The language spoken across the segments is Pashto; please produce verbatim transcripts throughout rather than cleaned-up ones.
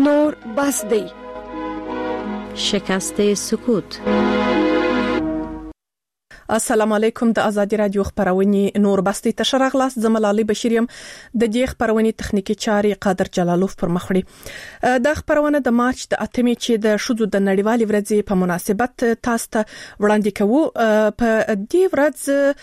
نور بس دی. شکست سکوت. السلام علیکم. د ازادي رادیو خبرونه نور بستی تشرغ لاس زملالي بشیریم د دې خبرونه تخنیکی چاري قادر جلالوف پر مخړي. د خبرونه د مارچ د اتمې چې د شذو د نړیوالې ورځې په مناسبت تاسو ته وړاندې کوو. په دې ورځ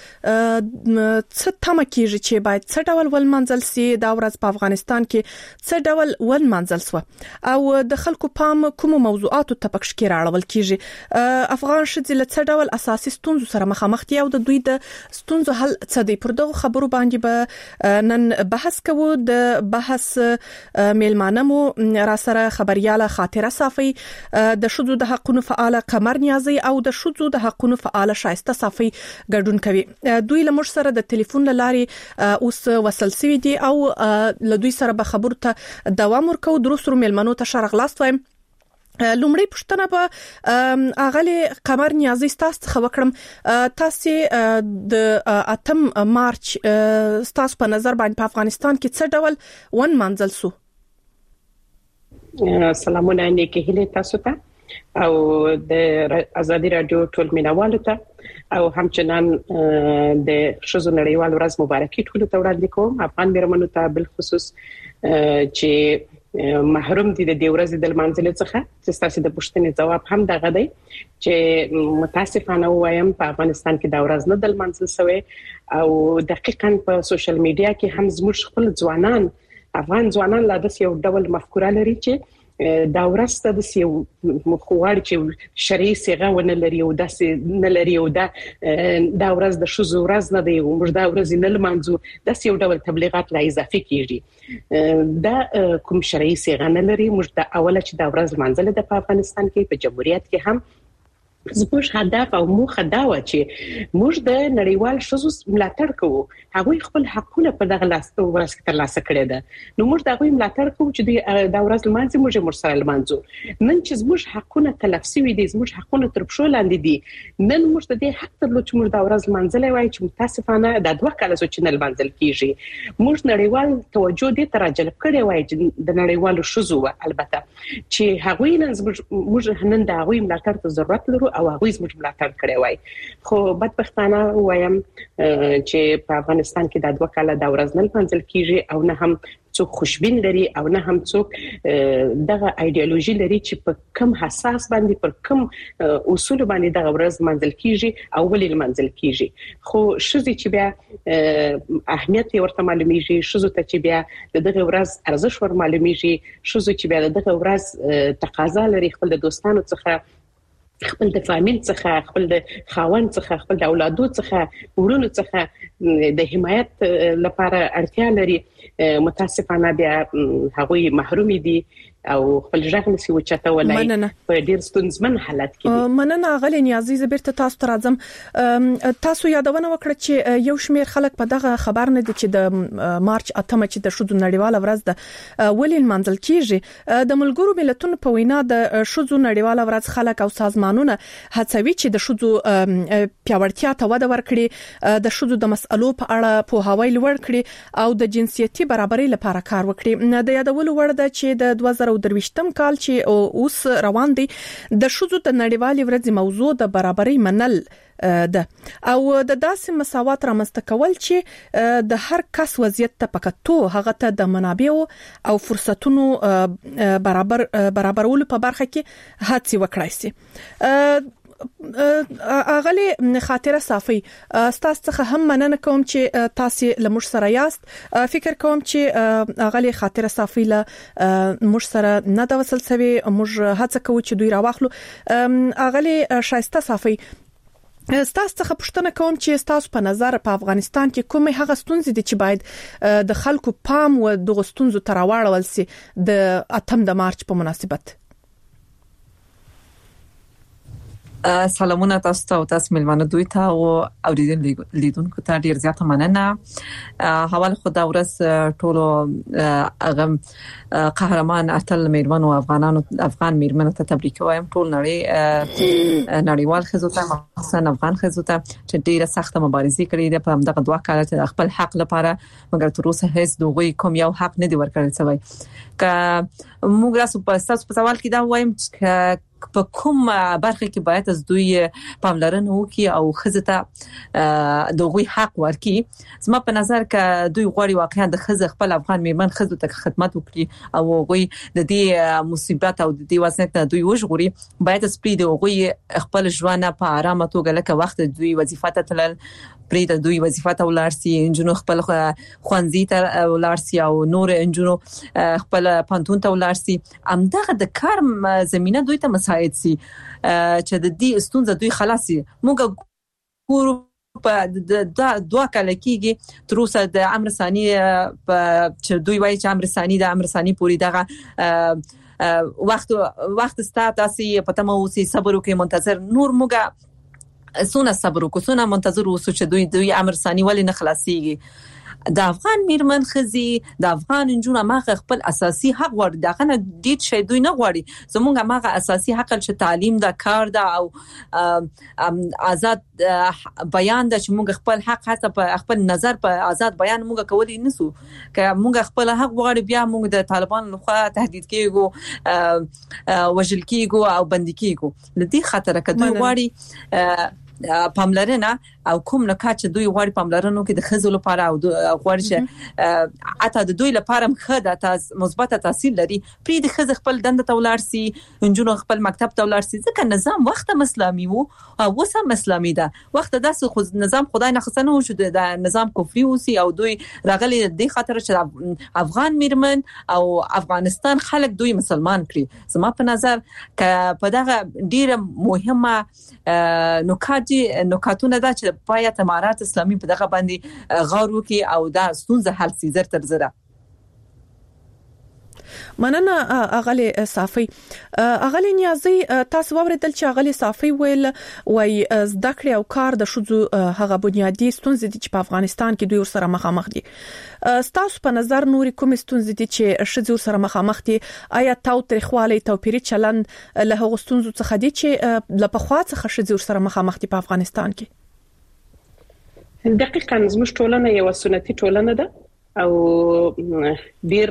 څه تمه کیږي چې باید څه ډول ول منځل سي دا ورځ په افغانستان کې څه ډول ول منځل سو او د خلکو پام کوم موضوعاتو ته پکښ کې راړول کیږي. افغان شذې له څه ډول اساسي ستونزو سره مخامخ دي او د دوی د ستونزو حل څه دی. پر دغه خبرو باندې به نن بحث کوو. د بحث میلمانه مو را سره خبرياله خاطره صافي، د شذو د حقونو فعال قمر نیازي او د شذو د حقونو فعال شایسته صافي ګډون کوي. دوی له موږ سره د ټلیفون لارې اوس وصل سوي دي او له دوی سره به خبرو ته دوام ورکو. دروسرو میلمنو ته شرغ لاس وایم. لومړی پښتنه به اغلی قمر نیازي تاسو څخه وکړم. تاسو د اتم مارچ تاسو په نظر باندې په افغانستان کې څه ډول ون منځل سو؟ سلامونه نیکه هله تاسو ته او د ازادي رادیو ټول مینوالو ته او همچنان د شذو نړیوال ورځ مبارکي ټول ته وړاندې کوم. افغان میرمنو ته بل خصوص چې محروم دي د دې ورځې د منځل څخه چې تاسو د پښتنې جواب هم دغه دی چې متاسفانه وایم په افغانستان کې دا ورځ نه د منځل سوی او دقیقاً په سوشل میډیا کې هم زموږ خپل ځوانان افغان ځوانان لا د یو ډول مفکوره لري چې دا ورځ د یو مخوار چې شرعي صيغه ونه لري او داسې نه لري او دا دا ورځ د شذو ورځ نه دی او موږ دا ورځ نه لمانځو. د یو ډول تبلیغات لا اضافي کیږي. دا کوم شرعي صيغه نه لري. موږ د اوله چې دا ورځ منځله د افغانستان کې په جمهوریت کې هم زموږ هدف او موخه دا و چې موږ د نړیوال شذو ملاتړ کوو. هغه خپل حقونه په دغه لاستو ورځ کې ترلاسه کړي ده. نو موږ دغه ملاتړ کوو چې دا ورځ لمانځي موږ مرسل لمانځو. نن چې زموږ حقونه تلف شوي دي، زموږ حقونه تر پښو لاندې دي، نن موږ د دې حق درلود چې موږ دا ورځ لمانځلې وای چې متاسفانه د دوه کال چې نه لمانځل کیږي. موږ نړیوال توجه دې ته راجلب کړي وای چې د نړیوالو شذو البته چې هغه نن موږ نن د هغه ملاتړ ته ضرورت لرو او هغه زموږ ملاتړ کړی وای. خو بدبختانه وایم چې په افغانستان کې د دوه کال د ورځ نه منځل کیږي او نه هم څوک خوشبین لري او نه هم څوک دغه ایدئولوژي لري چې په کم حساس باندې پر کم اصول باندې دغه ورځ منځل کیږي او ولې منځل کیږي. خو شذې چې بیا اهمیت ورته معلومیږي، شذو ته چې بیا دغه ورځ ارزښت ور معلومیږي، شذو چې بیا دغه ورځ تقاضا لري خپل د دوستانو څخه، خپل د فامیل څخه، خپل د خاوند څخه، خپل د اولادو څخه، ورونو څخه د حمایت لپاره اړتیا لري. متاسفانه بیا هغوی محروم دي او خپل ژغ نسی وچته ولای په ډیر ستونزمن حالت کې دي. مننه غلې نیازي زبرته تاسو ته راځم. تاسو یادونه وکړه چې یو شمیر خلک په دغه خبر نه دي چې د مارچ اتمه چې د شذو نړیواله ورځ ده ولې منځل کیږي. د ملګرو ملتونو په وینا د شذو نړیواله ورځ خلک او سازمانونه هڅوي چې د شذو پیاوړتیا ته وده ورکړي، د شذو د مسألو په اړه پوهاوی لوړ کړي او د جنسيتي برابرۍ لپاره کار وکړي. د یادولو وړ ده چې د دوه زره درويشتم کال چې اوس روان دي د شذو د نړیوالې ورځې موضوع د برابرۍ منل ده او د داسې مساوات رامنځته کول چې د هر کس وضعیت ته پکتو هغه ته د منابعو او فرصتونو برابر برابرولو په برخه کې هڅه وکړای شي. اغلی خاطره صافي تاسو څخه هم مننه کوم چې تاسو لمر سره یاست. فکر کوم چې اغلی خاطره صافي له مر سره نه د وصل سوي موږ هڅه کوو چې دوی راوخلو. اغلی شایسته صافي تاسو څخه پوښتنه کوم چې تاسو په نظر په افغانستان کې کومه هغه ستونزې دي چې باید د خلکو پام و دغه ستونزو تر راوړل سي د اتم د مارچ په مناسبت؟ سلامونه تاسو ته او تاسو ملمنو دوی ته او اوریدونکو ته ډیر زیاته مننه. حواله خو دا ورځ ټولو هغه قهرمان اتل میرمن او افغانانو افغان میرمن ته تبریک وایم. ټول نړۍ نړیوال خزو ته خصوصا افغان خزو ته چې ډیره سخته مبارزه کړې ده په دغه دوه کاله چې خپل حق لپاره مګر تر اوسه هیڅ دوی کوم یو حق نه دی ورکړل شوی. ک موږ راسو په تاسو په سوال کې دا وایم چې په کوم برخه کې باید از دوی پاملرنه وکړي او خزته دوی حق ورکړي. زما په نظر ک دوی غواړي واقعا د خزه خپل افغان میرمن خزو ته خدمت وکړي او غوي د دې مصیبت او د دې وضعیت دوی وژغوري. باید سپری د غوي خپل ژوند په آرامه توګه لکه وخت دوی وظیفه ته تلل پرې د دوی وظیفه ته ولارسي انجنونو خپل خوانزي ته ولارسي او نور انجنونو خپل پانتون ته ولارسي. امدغه د کار زمينه دوی ته مساعد سي چې د دې استونزه دوی خلاصي. موږ ګورو په د دوه کال کېږي تر اوسه د امر ثاني په چې دوی وایي چې امر ثاني د امر ثاني پوری دغه وخت وخت ستاسو په تمه اوسې صبر وکړئ منتظر نور موږ سونه صبر وکړو سونه منتظر اوسو چې دوی دوی امر ثاني ولې نه خلاصيږي. د افغان میرمن خزي د افغان انجونو ماغه خپل اساسي حق ور دغه نه دید شي دوی نه غواړي. زمونږ ماغه اساسي حق چې تعلیم دا کار دا او آزاد بیان دا چې موږ خپل حق حتی په خپل نظر په آزاد بیان موږ کولی نسو. که موږ خپل حق غواړي بیا موږ د طالبان لخوا تهدید کیږو وژل کیږو او بندي کیږو. لدی خطر کدوې غواړي پاملرنه او کوم نکات چې دوی غواړي پاملرنه کې د خزو لپاره او غواړي چې اته د دوی لپاره مخده تاسو مثبت تاثیر لري. پری د خزو خپل دند ته ولارسي انجونو خپل مکتب ته ولارسي ځکه نظام وخت اسلامي وو او وسه اسلامي ده. وخت داسې خو نظام خدای نه خصنه وو چې د نظام کفري وسی او دوی راغلي د خاطر چې افغان میرمن او افغانستان خلک دوی مسلمان کړي. زما په نظر ک په دغه ډیره مهمه نکات نکاتونه دا چې باید امارات اسلامي په دغه باندې غور وکړي او دا ستونزه حل سي زر تر زره. مننه اغلی صافي. اغلی نیازي تاسو ووریدل چې اغلی صافي ویل وای زده کړې او کار د شذو هغه بنیادی ستونزې دي چې په افغانستان کې دوی سره مخامخ دي. تاسو په نظر نوري کوم ستونزې دي چې شذو سره مخامخ دي؟ آیا تاو تاریخوالي توپیري چلن له هغه ستونزو څخه دي چې له پخوا څخه شذو سره مخامخ دي په افغانستان کې؟ دقیقاً زموږ ټولنه یو سنتي ټولنه ده او ډیر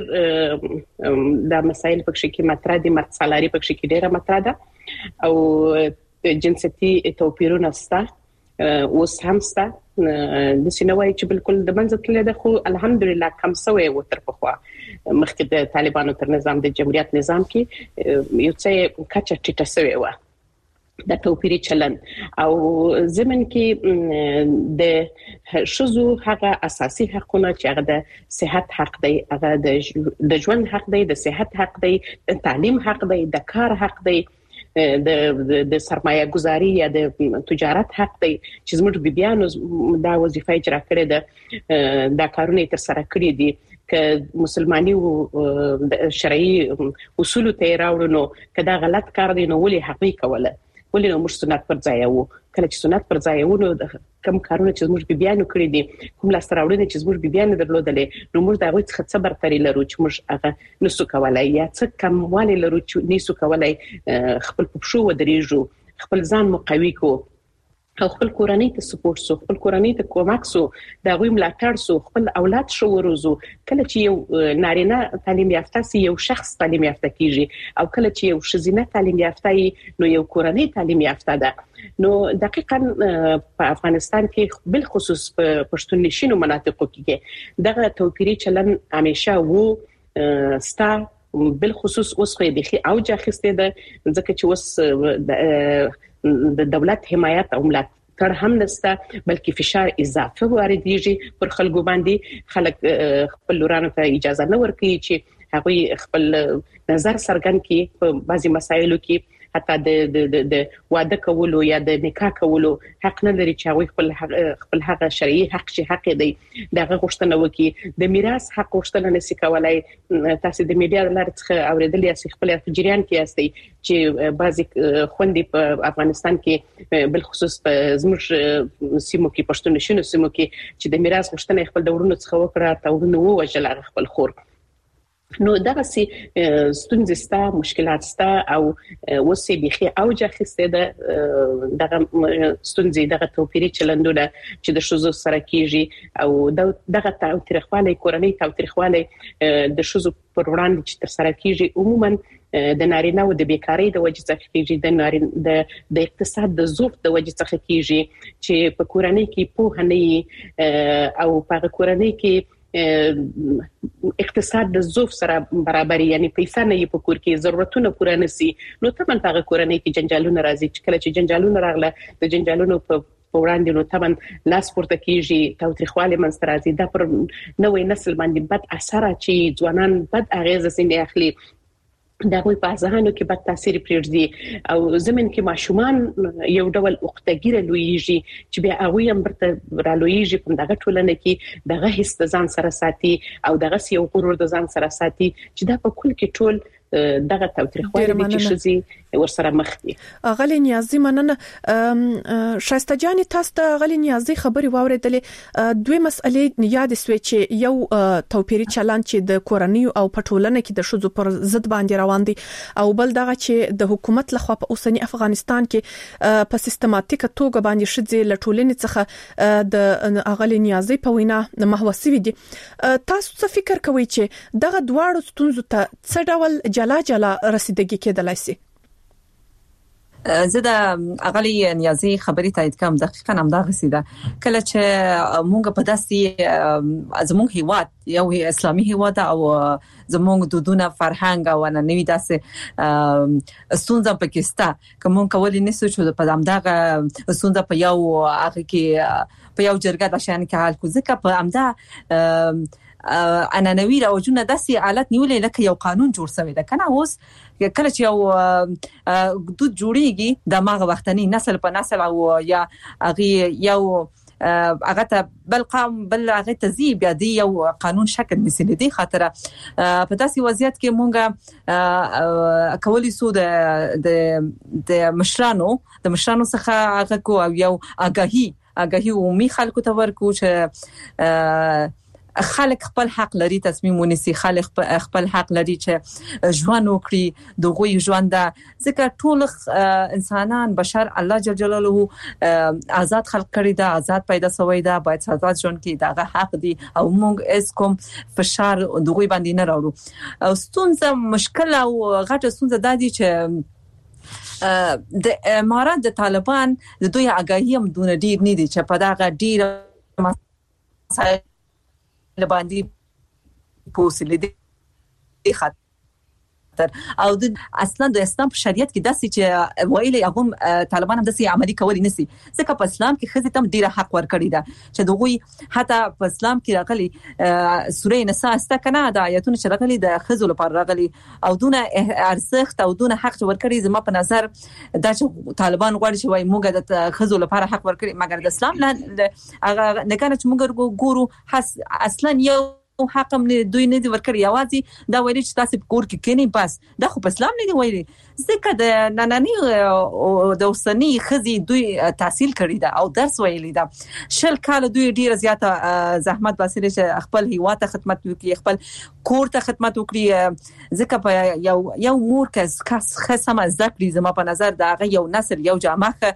د مسایل په کې مطرح دي مرد سالاري په کې ډیره مطرح ده او جنسيتي توپیرونه سته اوس هم سته د سینوي چې بالکل د منځ تل ده خو الحمدلله کم سوی و تر پخوا مخکې د طالبانو تر نظام د جمهوریت نظام کې یو څه کچه ټیټه سوی و د توپیري چلن او زمن کې د شذو هغه اساسي حقونه چې هغه د صحت حق دی هغه د ژوند حق دی د صحت حق دی د تعلیم حق دی د کار حق دی د د سرمایه گذاري یا د تجارت حق دی چې زموږ بیبيانو دا وظیفه اجرا کړې ده دا کارونه تر سره کړې دي ک مسلمانۍ او شرعي اصول ته راوړنو کدا غلط کار دی نو ولې حقي کوله ولې نو موږ سنت پر ځای وو کله چې سنت پر ځای وو نو کم کارونه چې موږ بیبيانو کړی دي کوم لاس راوړنه چې موږ بیبيانو درلودلې نو موږ دا غوښ څه صبر ترې لرو چې موږ هغه نسو کولای یا څه کم والي لرو چې نسو کولای خپل پښو ودرېږو خپل ځان مقوي کو او خپل کورنۍ ته سپورټ سو خپل کورنۍ ته کومک سو دا غویم لاټر سو خپل اولاد شو وروزو کله چې یو نارینه تعلیم یافته سي یو شخص تعلیم یافته کیږي او کله چې یو شزینه تعلیم یافته نو یو کورنۍ تعلیم یافته ده نو دقیقاً په افغانستان کې بل خصوص په پښتون نشینو مناطقو کې دغه توپیري چلن همیشه وو ستا بل خصوص اوس خو د اوج اخیسته ده ځکه چې اوس د دولت حمایت او ملاتړ هم نشته بلکې فشار اضافه واردېږي پر خلکو باندې خلک خپل لورانو ته اجازه نه ورکوي چې هغه خپل نظر څرګند کړي په بعضي مسایلو کې حتی د د واده کولو یا د نکاح کولو حق نه لري چې هغه خپل خپل حق شرعي حق شي حق دی دغه غوښتنه وکي د میراث حق غوښتنه نشي کولای. تاسو د میډیا لپاره څخه اوریدلی یاست خپل په جریان کې یاستئ چې بعضی خوندې په افغانستان کې بل خصوص په زموږ سیمو کې پښتون شنو سیمو کې چې د میراث غوښتنه خپل دورونو څخه وکړه تا ورنه ووجل خپل خور. نو دغه سي ستونزې ستا مشکلات ستا او وسې بيخي اوجه خسته ده دغه ستونزې دغه توپیري چلندونه چې د شوزو سره کیږي او دغه تاریخواله کورنۍ تاریخواله د شوزو پر وړاندې چې تر سره کیږي عموما د نارینه او د بیکاری د وجې څخه کیږي د نارینه د د اقتصاد د ضعف د وجې څخه کیږي چې په کورنۍ کې په هني او په کورنۍ کې اقتصاد د ضعف سره برابر یعنی پیسې نه په کور کې ضرورتونه پوره نشي نو تمن په کورنۍ کې جنجالونه راځي چې کله چې جنجالونه راغله د جنجالونو په وړاندې نو تمن لاس پورته کیږي تاوتریخواله منځ راځي دا پر نوې نسل باندې بد اثر چې ځوانان بد اغیزه سینې اخلي دا کوئی په ځانو کې بد تاثیر پرېږدي او زمين کې ماشومان یو ډول وختګیره لویږي چې بیا هغه هم برته رالویږي په دغه ټولنه کې دغه هیڅ ځان سره ساتي او دغه یو غرور د ځان سره ساتي چې دا په کل کې ټول دغه توتریخواله چې شزي ورسره مخ دي. غلي نیازي مننه شایسته جان تاسو ته غلي نیازي خبري واوریدلې دوی مسئلې یاد سوي چې یو توپیري چلند چې د کورنۍ او پټولنه کې د شذو پر ضد باندې روان دي او بل دغه چې د حکومت لخوا په اوسنی افغانستان کې په سیستماتیک توګه باندې شذي لټولنې څخه د غلي نیازي په وینا محوسي دي. تاسو څه فکر کوئ چې دغه دواړو ستونزو ته څه ډول جلا جلا رسیدګي کېدلای شي؟ زه د اغلی نیازي خبري تایید کوم دقیقاً هم دا غسیده کله چې مونږ په داسې زمونږ هیواد یو اسلامي هیواد او زمونږ دودونه فرهنګ او ننوي داسې ستونزه پاکستان کوم کولای نسو چې په امداغه ستونزه په یو هغه کې په یو جرګه د شان کې حل کو ځکه په امدا انا نوی راوجونه داسې حالت نیولې لکه یو قانون جوړ شوی ده کنه اوس کله چې یو دود جوړیږي د ماغه وختنی نسل په نسل او یا هغه یو هغه ته بل قام بل هغه تزيب یا دی یو قانون شکل نسل دي خاطر په داسې وضعیت کې مونږه کولی سو د د مشرانو د مشرانو څخه هغه کو او یو اگاهي اگاهي او می خلکو ته ورکو چې خلک خپل حق لري تصمیم ونیسي خلک خپل حق لري چې ژوند وکړي دغه ژوند ځکه ټول انسانان بشر الله جل جلاله آزاد خلق کړی دا آزاد پیدا شوی دا باید آزاد ژوند کې دغه حق دی او موږ اس کوم فشار دغه باندې نه راوړو او ستونزه مشکل او غټه ستونزه د دې چې د امارات د طالبان د دوی اگاهی هم دونه ډیر نه دي چې په دغه ډیر مسایل باندې پوسیل دي خاطر او د اصلا د اسلام په شریعت کې داسې چې ویلي هغه طالبان هم داسې عملی کولی نسی ځکه په اسلام کې خزه تم ډیره حق ورکړی دا چې دغه حتی په اسلام کې راغلي سوره نساء است کنه د آیاتونو چې راغلي د خزو لپاره راغلي او دونه ارزښت او دونه حق ورکړي زما په نظر دا چې طالبان غواړي چې وای موږ د خزو لپاره حق ورکړي مګر د اسلام نه هغه نه کنه چې موږ ګورو اصلا یو حق هم دوی نه دي ورکړي یوازې دا ویلي چې تاسو په کور کې کینی بس دا خو په اسلام نه دی ویلي ځکه د نننی د اوسنی خزي دوی تحصیل کړی دا او درس ویلي دا شل کال دوی ډیره زیاته زحمت باسي چې خپل هیواد ته خدمت وکړي خپل کور ته خدمت وکړي ځکه په یو یو مور کس خصم ذکر زما په نظر دا هغه یو نسل یو جامعه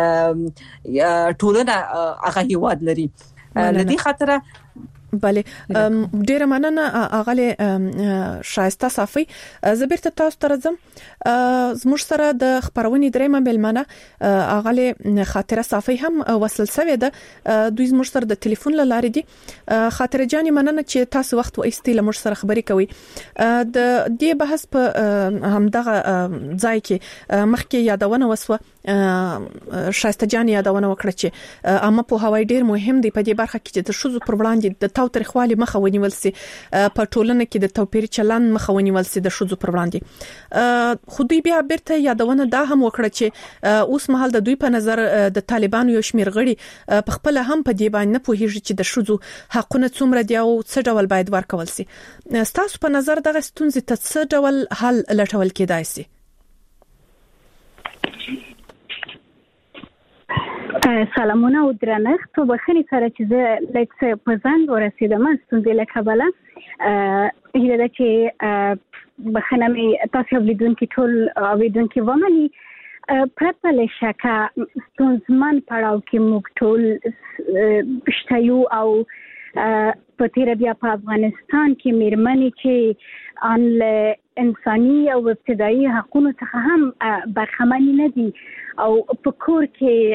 ټولنه هغه هیواد لري لدی خاطر بله ډیره مننه اغله شایسته صافي زبرته تاسو ته راځم زموږ سره د خبرونې درېمه ملمنه اغله خاطره صافي هم وصل شوی ده دوی زموږ سره د ټلیفون لاره دي خاطره جان مننه چې تاسو وخت و ایستل موږ سره خبرې کوي د دې بحث په همدغه ځای کې مخکې یادونه وسوه شایسته جان یادونه وکړه چې عامه په هوای ډیر مهم دی په دې برخه کې چې د شوزو پر وړاندې د تاوتریخوالي مخه ونیول سي په ټولنه کې د توپیر چلن مخه ونیول سي د شوزو پر وړاندې خو دوی بیا بیرته یادونه دا هم وکړه چې اوس مهال د دوی په نظر د طالبانو یو شمیر غړي په خپل هم په دې باندې نه پوهیږي چې د شوزو حقونه څومره دی او څه ډول باید ورکول سي. ستاسو په نظر دغه ستونزې ته څه ډول حل لټول کېدای سي؟ سلامونه او درنښت په بخښنې سره چې زه لږ څه په زنګ ورسېدم ستونزې له کبله هیله ده چې بخښنه مې تاسو اوریدونکي ټول اوریدونکي ومني. پرته له شکه ستونزمن پړاو کې موږ ټول شته یو او په تیر بیا په افغانستان کې میرمنې چې ان له انساني او ابتدایي حقوقو څخه هم برخمنې نه دي او په کور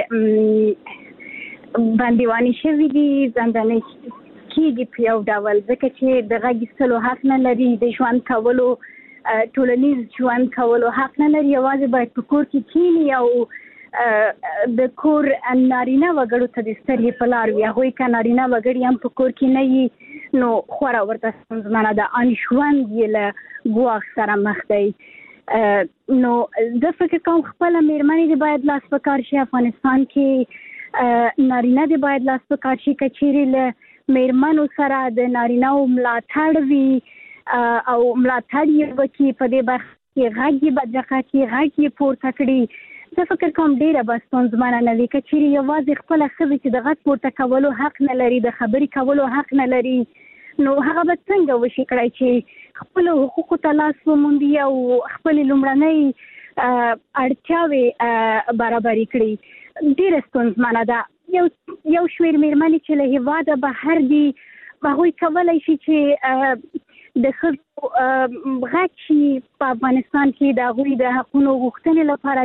کې باندېواني شوي دي زنداني کېږي په یو ډول ځکه چې د غږ ایستلو حق نه لري د ژوند کولو ټولنیز ژوند کولو حق نه لري یوازې باید په کور کې کینی او د کور نارینه وګړو ته د سترګې په لار وي هغوی که نارینه وګړي هم په کور کې نه وي نو خورا ورته ستونزمنه ده ان ژوند یې له ګواښ سره مخ دی نو زه فکر کوم خپله میرمنې دې باید لاس په کار شي افغانستان کې نارینه دې باید لاس په کار شي که چیرې له میرمنو سره د نارینهو ملاتړ وي او ملاتړ یې وکړي په دې برخه کې غږ یې بدرقه کړي غږ یې پورته کړي زه فکر کوم ډیره به ستونزمنه نه وي که چیرې یوازې خپله ښځه چې د غږ پورته کولو حق نه لري د خبرې کولو حق نه لري نو هغه به څنګه وشي کړی چې خپلو حقوقو ته لاس وموندي او خپلې لومړنۍ اړتیاوې برابرې کړي ډیره ستونزمنه ده. یو یو شمېر میرمنې چې له هېواده بهر دي هغوی کولی شي چې د ښځو غږ شي په افغانستان کې د هغوی د حقونو غوښتنې لپاره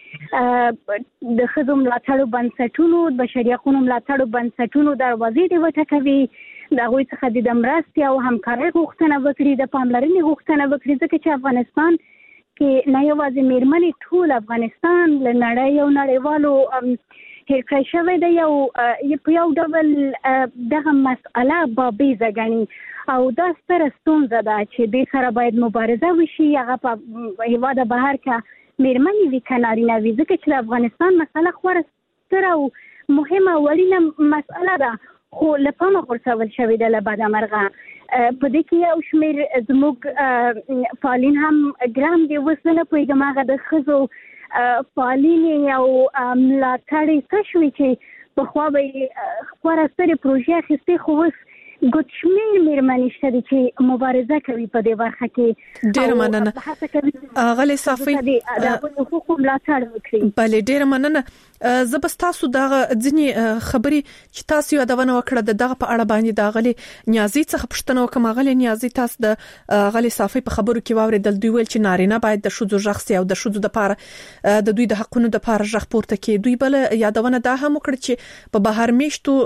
د ښځو ملاتړو بنسټونو بشري حقونو ملاتړو بنسټونو دروازې دې وټکوي د هغوی څخه د مرستې او همکارۍ غوښتنه وکړي د پاملرنې غوښتنه وکړي ځکه چې افغانستان کې نه یوازې میرمنې ټول افغانستان له نړۍ او نړیوالو هیر کړی شوی دی او په یو ډول دغه مسئله بابیزه ګڼي او دا ستره ستونزه ده چې دې سره باید مبارزه وشي هغه په هېواده بهر که میرمنې وي که نارینه وي ځکه چې د افغانستان مسله خورا ستره او مهمه او اړینه مسئله ده خو له پامه غورځول شوې ده له بده مرغه په دې کې یو شمېر زموږ فعالین هم ګرام دي اوس زه نه پوهېږم هغه د ښځو فعالین او ملاتړې څه شوي چې پخوا به یې خورا سترې پروژې اخیستې خو اوس ګوت شمېر میرمنې شته دي چې مبارزه کوي په دې برخه کې ډېره مننه غلې صافي د حقوقو ملاتړ وکړي. بله ډېره مننه زه به ستاسو دغه ځینې خبرې چې تاسو یادونه وکړه د دغه په اړه باندې د غلې نیازي څخه پوښتنه وکړم. غلې نیازي تاسو د غلې صافي په خبرو کې واورېدل دوی ویل چې نارینه باید د ښځو غږ سي او د ښځو دپاره د دوی د حقونو دپاره غږ پورته کړي. دوی بل یادونه دا هم وکړه چې په بهر میشتو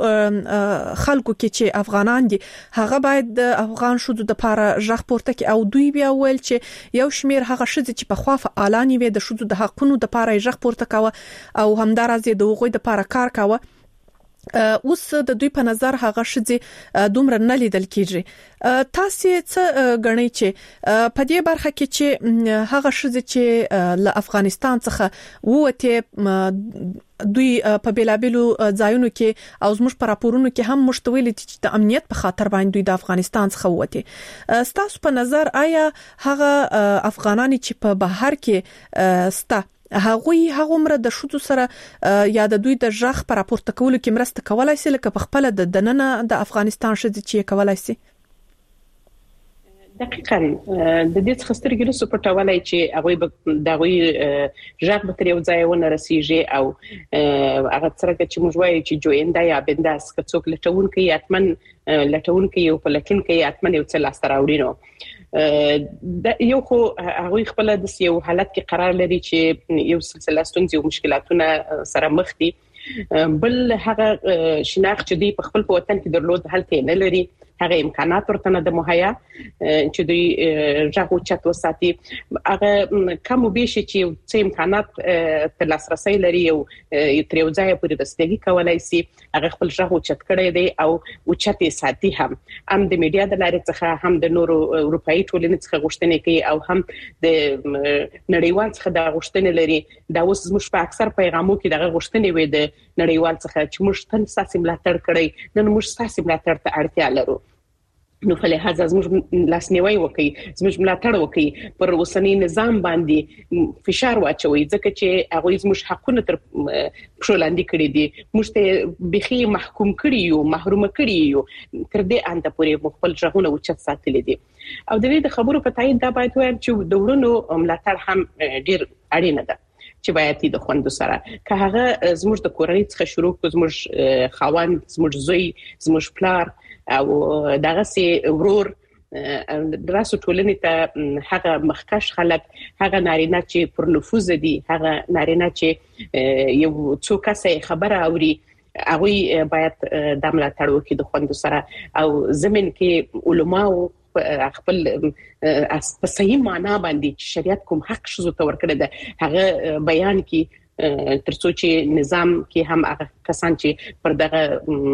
خلکو کې چې افغانان دي هغه باید د افغان ښځو دپاره غږ پورته کړي او دوی بیا ویل چې یو شمېر هغه ښځې چې پخوا فعالانې وې د ښځو د حقونو دپاره یې غږ پورته کاوه او همداراز یې د هغوی دپاره کار کاوه اوس د دوی په نظر هغه ښځې دومره نه لیدل کېږي. تاسو څه غنئ چې په دې برخه کې چې هغه ښځې چې له افغانستان څخه ووتې دوی په بیلابلو ځایونو کې او زموږ په راپورونو کې هم مشتویل دي چې د امنیت په خاطر باندې دوی د افغانستان څخه ووتې. ستاسو په نظر آیا هغه افغانان چې په بهر کې ستا هغوی هغه عمر د شوتو سره یا د دوی د ژغ پر راپورته کولو کې مرسته کولای شي لکه په خپل د دننه د افغانستان شې چې کولای شي؟ دقیقاً د دې څخه سترګې نسو پټولای چې هغه د هغه ژغ به تر یو ځای ونه رسیږي او هغه څرګه چې موږ وایو چې جویندا یا بنداس که څوک لټون کوي اتمن لټون کوي او په لټون کوي اتمن یو څه لاس راوړي نو یو خو هغه خپل د یو حالت کې قرار لري چې یو سلسله ستونزې او مشکلاتونه سره مخ دي بل هغه شناخت چې دی په خپل وطن کې درلود هلته نه لري هغه امکانات ورته نه د مهیا چې دوی ژغ او چت وساتي هغه کوم به شي چې څه امکانات په لاسرسي لري او تر یو ځای پورې رسیدګي کولای شي هغه خپل ژغ او چت کړي دی او او چت ساتي هم هم د میډیا د لارې څخه هم د نورو اروپאי ټولنې څخه غوښتنې کوي او هم د نړیوال څخه د غوښتنې لري دا اوس موږ په اکثر پیغامو کې دغه غوښتنې وې د نړیوال څخه چې موږ تل ساسي ملاتړ کړی نن موږ ساسي ملاتړ ته اړتیا لرو نو په لحاظ زموږ لاسنیوي وکي زموږ ملاتړ وکي پر اوسنی نظام باندې فشار واچوي ځکه چې هغه زموږ حقونه تر پښولاندې کړی دي موږ ته بخي محکوم کړی یو محروم کړی یو تر دې انده پورې خپل ژغونه اوچت ساتلې دي او د دې د خبرو په تایید دا باید وایم چې د ورونو ملاتړ هم ډیر اړینه ده چې باید د خوندو سره که هغه زموږ د کورنۍ څخه شروع کو زموږ خاوند زموږ زوی زموږ پلار او دغه سي ورور دراسو ټولنې ته هغه مخکش خلک هغه نارینه چې پر نفوذ دي هغه نارینه چې یو څوک څه خبره اوري هغه باید د ملاتړ وکړي د خوندو سره او زمين کې علماو خپل په صحیح معنا باندې شریعت کوم حق شوزو ته ورکړه ده هغه بیان کې ترڅو چې نظام کې هم هغه کسان چې پر دغه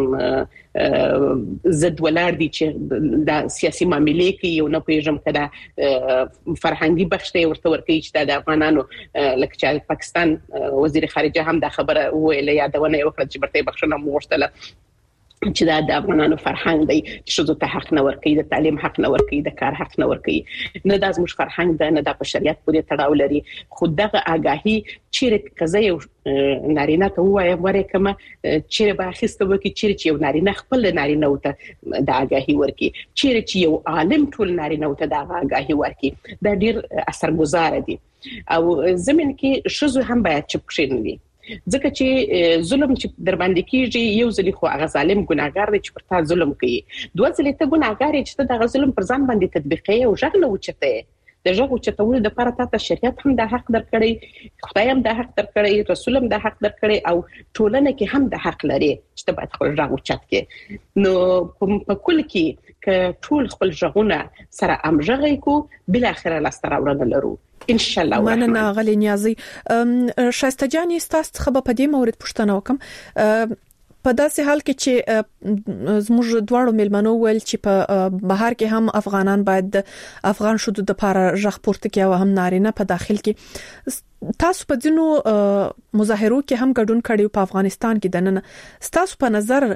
زد ولر دي چې د سیاسي معاملې کې یو نه پیژم کړه فرهنګي بخښته ورته ورکړي چې د افغانانو لکه چې پاکستان وزیر خارجه هم د خبره ویله یادونه وکړه چې برته بخښنه موغشتله چې دا د افغانانو فرهنګ دی چې شوزو ته حق نه ورکړي د تعلیم حق نه ورکړي د کار حق نه ورکړي نه د زموږ فرهنګ ده نه د شریعت پورې تړاو لري خو دغه آگاهي چیرې کزه یو نارینه ته وایي وره کما چیرې به اخیسته وکي چیرې چې یو نارینه خپل نارینه وته د آگاهي ورکړي چیرې چې یو عالم ټول نارینه وته د آگاهي ورکړي دا ډیر اثرګذار دي او زمين کې شوزو هم باید چې پښینوي ځکه چې ظلم چې در باندې کیږي یو ځلی خو هغه ظالم ګناګار دی چې پر تا ظلم کوي دوه ځلی ته ګناګار چې ته د ظلم پر ځان باندې تطبیقي او ژغله وچته د ژغو چتول د لپاره ته شریعت هم د حق درکړي خدای هم د حق درکړي رسول هم د حق درکړي او ټولنه کې هم د حق لري چې ته باید خپل ژغو چت کې نو په کل کې ک ټول خپل ژغونه سره امژغې کو بل اخر لاستراورنه لرو ان شاء الله مننه غلي نیازي شایسته جاني ستاسو خبر په دې مورید پښتنه وکم په داسې حال کې چې زموږ دواړو ملمنو ول چې په بهر کې هم افغانان باید افغان شودو د لپاره ژغ پورته کوي او هم نارینه په داخل کې تاسو په ځینو مظاهرو کې هم ګډون کړی په افغانستان کې دننه تاسو په نظر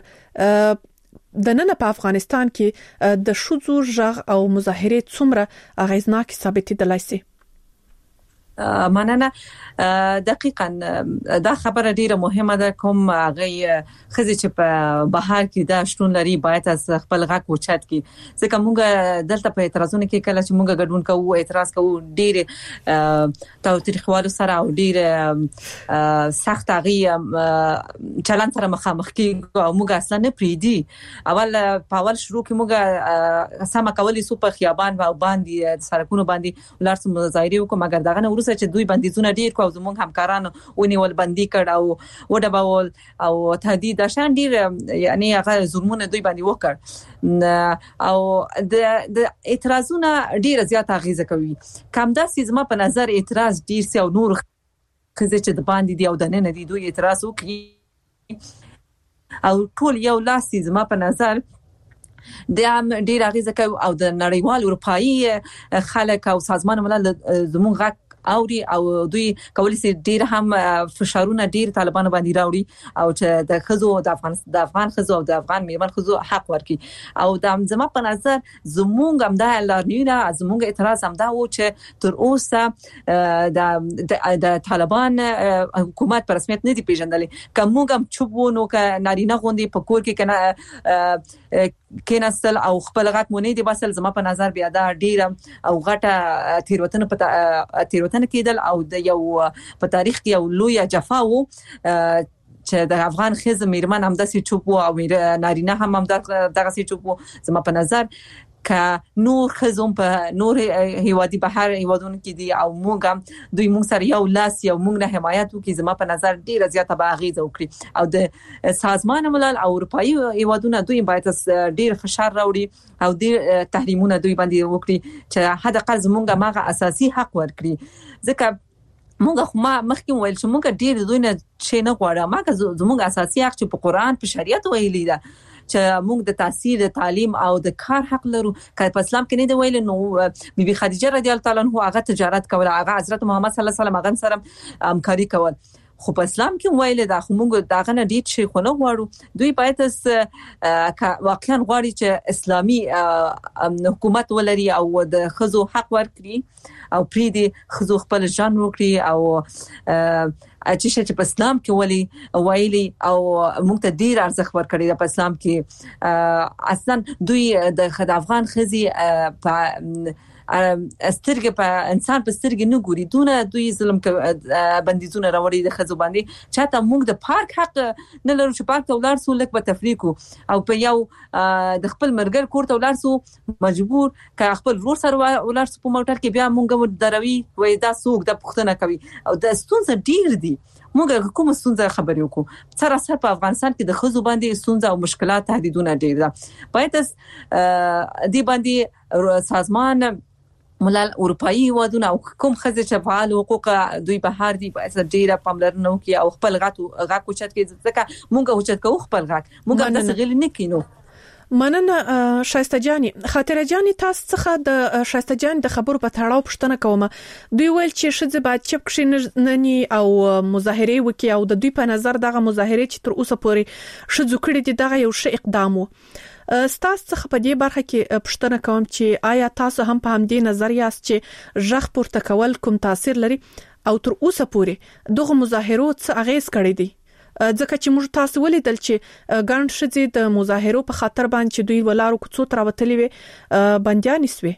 د نن په افغانستان کې د شوزو ژغ او مظاهره څومره اغیزناک ثابتېدلای شي مننه دقیقاً دا خبره ډیره مهمه ده کوم هغه خزي چې په بهر کې دا شتون لري باید از خپل غږ اوچت کی ځکه موږ دلته په اعتراضونه کې کله چې موږ ګډون کوو اعتراض کوو ډیره تاریخوالو سره او ډیره سخت هغه چلن سره مخامخ کیږو او موږ اصلا نه پریدي اول په اول شروع کې موږ سم کولې سو په خیابان او باندې سرکونو باندې ولارس مظاهره وکړو مګر دغه نه ورسره چې دوی بندیزونه ډیر کو زموږ همکارانو ونیول بندي کړ او وډبول او تهدید شان ډیر یعنی هغه ظلمونه دوی باندې وکړ او د د اعتراضونه ډیر زیات اغیزه کوي کوم داسې زما په نظر اعتراض ډیر سي او نور خزه چې د باندې دی او د نن دی دوی اعتراض وکړي او ټول یو لاسي زما په نظر د ام ډیر اغیزه کوي او د نړیوال اروپאי خلک او سازمان ملل زموږ غږ اوري او دوی کولی سي ډیر هم فشارونه ډیر طالبانو باندې راوړي او چې د خزو د افغان د افغان خزو او د افغان میرمن خزو حق ورکړي او د زما په نظر زموږ هم د لارنیونه زموږ اعتراض هم دا و چې تر اوسه د د طالبان حکومت پر رسمیت نه دی پیژندلې کومه هم چوبونو ک نارینه غوندي په کور کې کنه کیناستل او خپل غږ مونږ دی بسل زما په نظر بیا دا ډیر او غټه تیروتنه په تیروتنه کېدل او د یو په تاریخ کې یو لوی جفا وو چې د افغان خزه میرمن هم داسې چوب او نارینه هم هم دغه سي چوب زما په نظر ک نور خزم په نور هیوادي بهر هیوادونو کې دي او موږ دوی موږ سره یو لاس یو موږ نه حمایت وکړي زما په نظر ډیره زیاته به اغیزه وکړي او د سازمان ملل او اروپאי هیوادونو دوی باید ډیر فشار راوړي او ډیر تحریمونه دوی باندې وکړي چې حد اقل زموږ ماغه اساسي حق ورکړي ځکه موږ خو ما مخکې ویل چې موږ ډیر دوی نه شي نه غواړو ما زموږ اساسي حق چې په قران په شریعت ویلي ده چې موږ د تحصیل د تعلیم او د کار حق لرو که په اسلام کې نه دی ویل نو بیبي خدیجه رضی الله تعالی عنها هغه تجارت کوله هغه حضرت محمد صلی الله علیه وسلم هغه سره همکاري کول خو په اسلام کې ویل دا خو موږ داغه نه ډیټ شي خو نه غواړو دوی باید واقعا غواړي چې اسلامي حکومت ولري او د خزو حق ورکړي او پری دي خزو خپل ځان وکړي او چې په اسلام کې ولي ویلي او موږ ته ډیر ارزښت ورکړي په اسلام کې اصلا دوی د افغان خزي په استرګ په انسان په سترګ نه ګوري دونه دوی ظلم بندیزونه راوړي د خزو باندې چاته موږ د پارک حق نه لرو چې پارک ولر سو لک په تفریقو او په یو د خپل مرګر کور ته ولر سو مجبور ک خپل ور سره ولر سو په موټر کې بیا موږ دروي وې دا سوق د پښتنه کوي او د ستونزه ډیر دي موږ کوم ستونزه خبرې وکړو سراسر په افغانستان کې د خزو باندې ستونزه او مشکلات تهدیدونه ډیر ده باید دی باندې سازمان ملل اروپאי هیوادونه او کوم خزه چې فعال حقوق دوی بهر دي په ډیره پاملرنه کوي او خپل غاتو غاکو چت کې ځکه مونږ اوچت کوو خپل غاک مونږ د سغل نه کینو مننه شایسته جاني خاطره جاني تاسو څخه د شایسته جان د خبرو په تړاو پښتنه کوم دوی ویل چې شذ بعد چپ کښې نني او مظاهره وکي او د دوی په نظر دغه مظاهره چې تر اوسه پورې شذ کړي دي دغه یو ش اقدام وو ستاسو څخه په دې برخه کې پښتنه کوم چې آیا تاسو هم په همدې نظر یاست چې ژغ پورته کول کوم تاثیر لري او تر اوسه پورې دغه مظاهرو څه اغیز کړی دي ځکه چې موږ تاسو ولیدل چې ګڼ شذي د مظاهرو په خاطر باندې دوی ولارو کوڅو تر وتلې وي بنديان سوي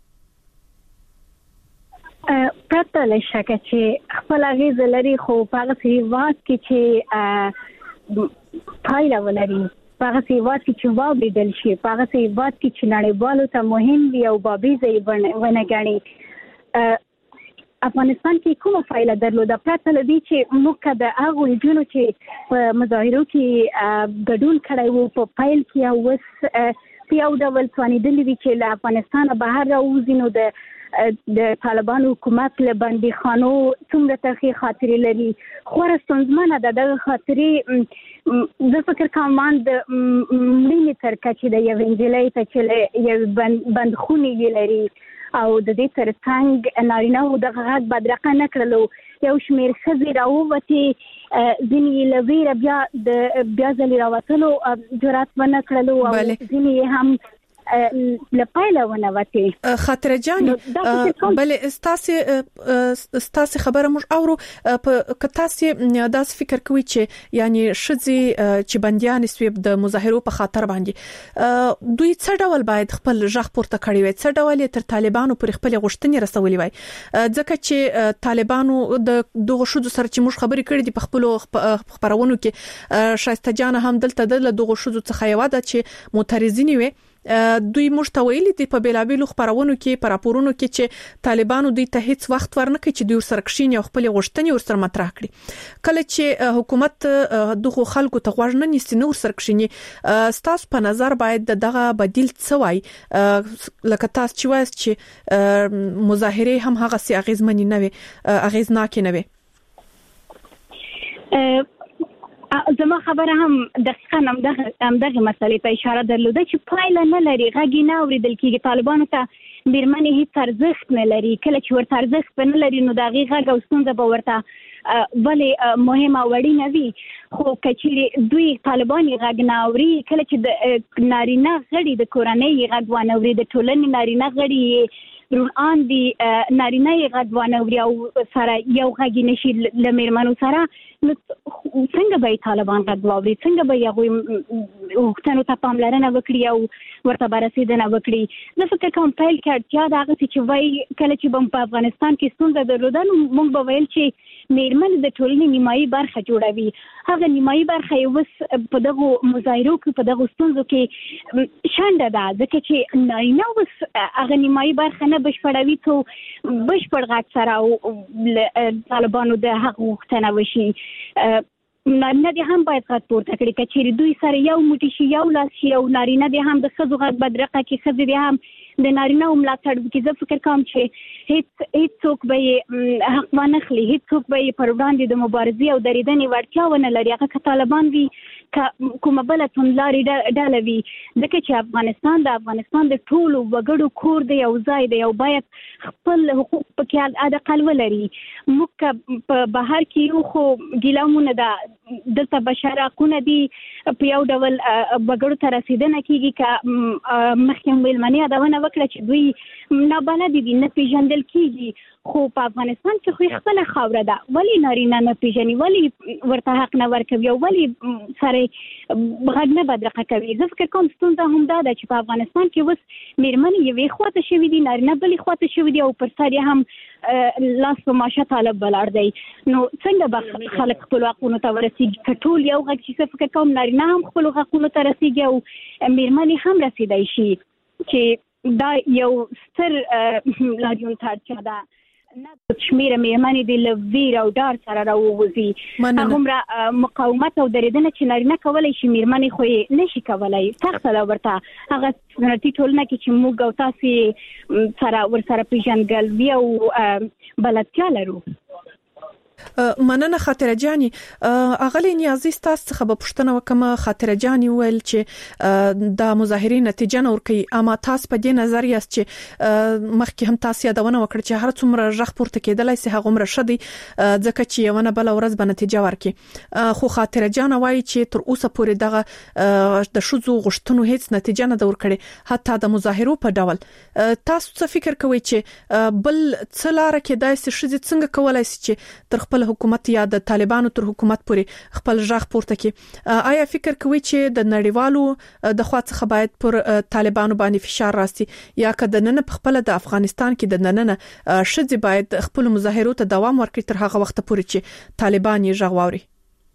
پرته له شکه چې خپل اغیز لري خو په هغه هیواد کې چې پایله ولري په هغه هیواد کې چې واوریدل شي په هغه هیواد کې چې نړیوالو ته مهم وي او بابیزه ونه غني افغانستان کې کومه فایده درلوده پرته له دې چې موږ د هغه جنو چې په مظاهرو کې ګډون کړی وو په فایل کې او وس په یو ډول څوانیدل دي چې له افغانستان بهر راوځي نو د د طالبانو حکومت له باندې خانو څومره تاریخي خاطرې لري خو راستونزمنه ده د خاطرې زه فکر کوم د ملي تر کچې د یو انجلۍ ته چې یو بندخونی لري او د دې ترڅنګ نارینه او د غږ بدرقه نکړلو یو شمیر خزي راووتي ځینې لویره بیا د بیا ځلې راوتلو جرأت ونه کړلو او ځینې هم لپاره ونوتي خاطر جاني بل استاسي استاسي خبره مش اورو په کتاسي داس فکر کوي چې یعنی شذي چې بنديان سويب د مظاهرو په خاطر باندې دوی څه ډول باید خپل ژغ پورته کړی وي څه ډول تر طالبانو پر خپل غوښتنې رسولي وي ځکه چې طالبانو د دغه شذو سره چې موږ خبرې کړې دي په خپل خبرونو کې شایسته جان هم دلته د دغه شذو څخه یو ده چې معترضین وي دوی مشتویل دي په بیلابیلو خبرونو کې پر راپورونو کې چې طالبانو دوی ته هیڅ وخت ورنکړي چې دوی سره کښینی او خپل غوښتنې ورسره مطرح کړي کله چې حکومت دغه خلکو ته غوږ نه نیسي نو سره کښینی ستاسو په نظر باید دغه بدیل څه وای لکه تاسو چې وایي چې مظاهره هم هغه سي اغیزمنې نه وي اغیزناک نه وي زما خبره هم دقیقاً هم دغه هم دغه مسلې ته اشاره درلوده چې پایله نه لري غږی نه اوریدل کیږي طالبانو ته بیرمنې هیڅ ارزښت نه لري کله چې ورته ارزښت نه لري نو دغه غږ او ستونزه به ورته بلې مهمه وړي نه وي خو کچې دوی طالبان غږ نه اوري کله چې د نارینه غړي د کورنۍ غږ ونه اوري د ټولنې نارینه غړي روان دي نارینه غږ ونه اوري او سره یو غږ نشي لمرمنو سره څنګه به طالبان غږ واوري، څنګه به هغوی وختونو ته پاملرنه وکړي او ورته برسېدنه وکړي. زه فکر کوم پیل کې اړتیا ده هغه چې وایي کله چې به په افغانستان کې ستونزه درلوده نو موږ به ویل چې میرمن د ټولنې نیمایي برخه جوړوي. هغه نیمایي برخه یې اوس په دغو مظاهرو کې په دغو ستونزو کې شنډه ده، ځکه چې نارینه اوس هغه نیمایي برخه نه بشپړوي څو بشپړ غږ سره او طالبانو د حق غوښتنه وشي. نارینه دې هم باید غږ پورته کړي، که چېرې دوی سره یو موټی شي یو لاس شي او نارینه دې هم د ښځو غږ بدرقه کړي، ښځې دې هم د نارینه او ملاتړ وکړي. زه فکر کوم چې هیڅ هیڅوک به یې حق وانخلي، هیڅوک به یې پر وړاندې د مبارزې او درېدنې وړتیا ونه لري، هغه که طالبان وي که کومه بله توندلارې ډله وي، ځکه چې افغانستان د افغانستان د ټولو وګړو کور دی او ځای دی او باید خپل حقوق پکې حداقل ولري. موږ که په بهر کې یو خو ګیله ده دلته بشر حقونه دي، په یو ډول وګړو ته رسېدنه کېږي که مخکې مېلمنې یادونه وکړه چې دوی نابلده دي، نه پېژندل کېږي. خو په افغانستان کې خو خپله خاوره ده، ولې نارینه نه پېژني، ولې ورته حق نه ورکوي او ولې سره غږ نه بدرقه کوي. زه فکر کوم ستونزه همدا ده چې په افغانستان کې اوس مېرمنې یوې خواته شوي دي، نارینه بلې خواته شوي دي او پر سر یې هم لاس په ماشه طالب ولاړ دی. نو څنګه به خلک خپلو حقونو ته ورسېږي؟ که ټول یو غږ شي، زه فکر کوم نارینه هم خپلو حقونو ته رسېږي او مېرمنې هم رسېدی شي، چې دا یو ستر لاریون ته اړتیا ده. نه شمېره مېرمنې دې له ویر او ډار سره راووځي، هغومره مقاومت او درېدنه چې نارینه کولی شي مېرمنې خو یې نشي کولی. سخته ده ورته هغه سنتي ټولنه کې چې موږ او تاسې سره ورسره پېژندګلوي او بلدتیا لرو. مننه خاطره جاني. اغلی نیازي تاسو څخه به پوښتنه وکم. خاطره جاني ویل چې د مظاهرې نتیجه نه ورکي، اما تاسو په دې نظر یاست چې مخکې هم تاسو یادونه وکړه چې هر څومره ژغ پورته کېدلای سي هغه عمر شدي، ځکه چې یو نه بل ورځ به نتیجه ورکي. خو خاطره جان وایي چې تر اوسه پورې دغه د شوزو غشتنو هیڅ نتیجه نه ورکړي، حتی د مظاهرو په ډول. تاسو څه فکر کوئ چې بل څه لار کې دای سي شذ څنګه کولای سي چې تر خپل حکومت یا د طالبانو تر حکومت پورې خپل ژغ پورته کړي؟ آیا فکر کوئ چې د نړیوالو د خوا څخه باید پر طالبانو باندې فشار راسي، یا که د نن په خپل د افغانستان کې د نن شذ باید خپل مظاهرو ته دوام ورکړي تر هغه وخت پورې چې طالبان یې ژغ واوري؟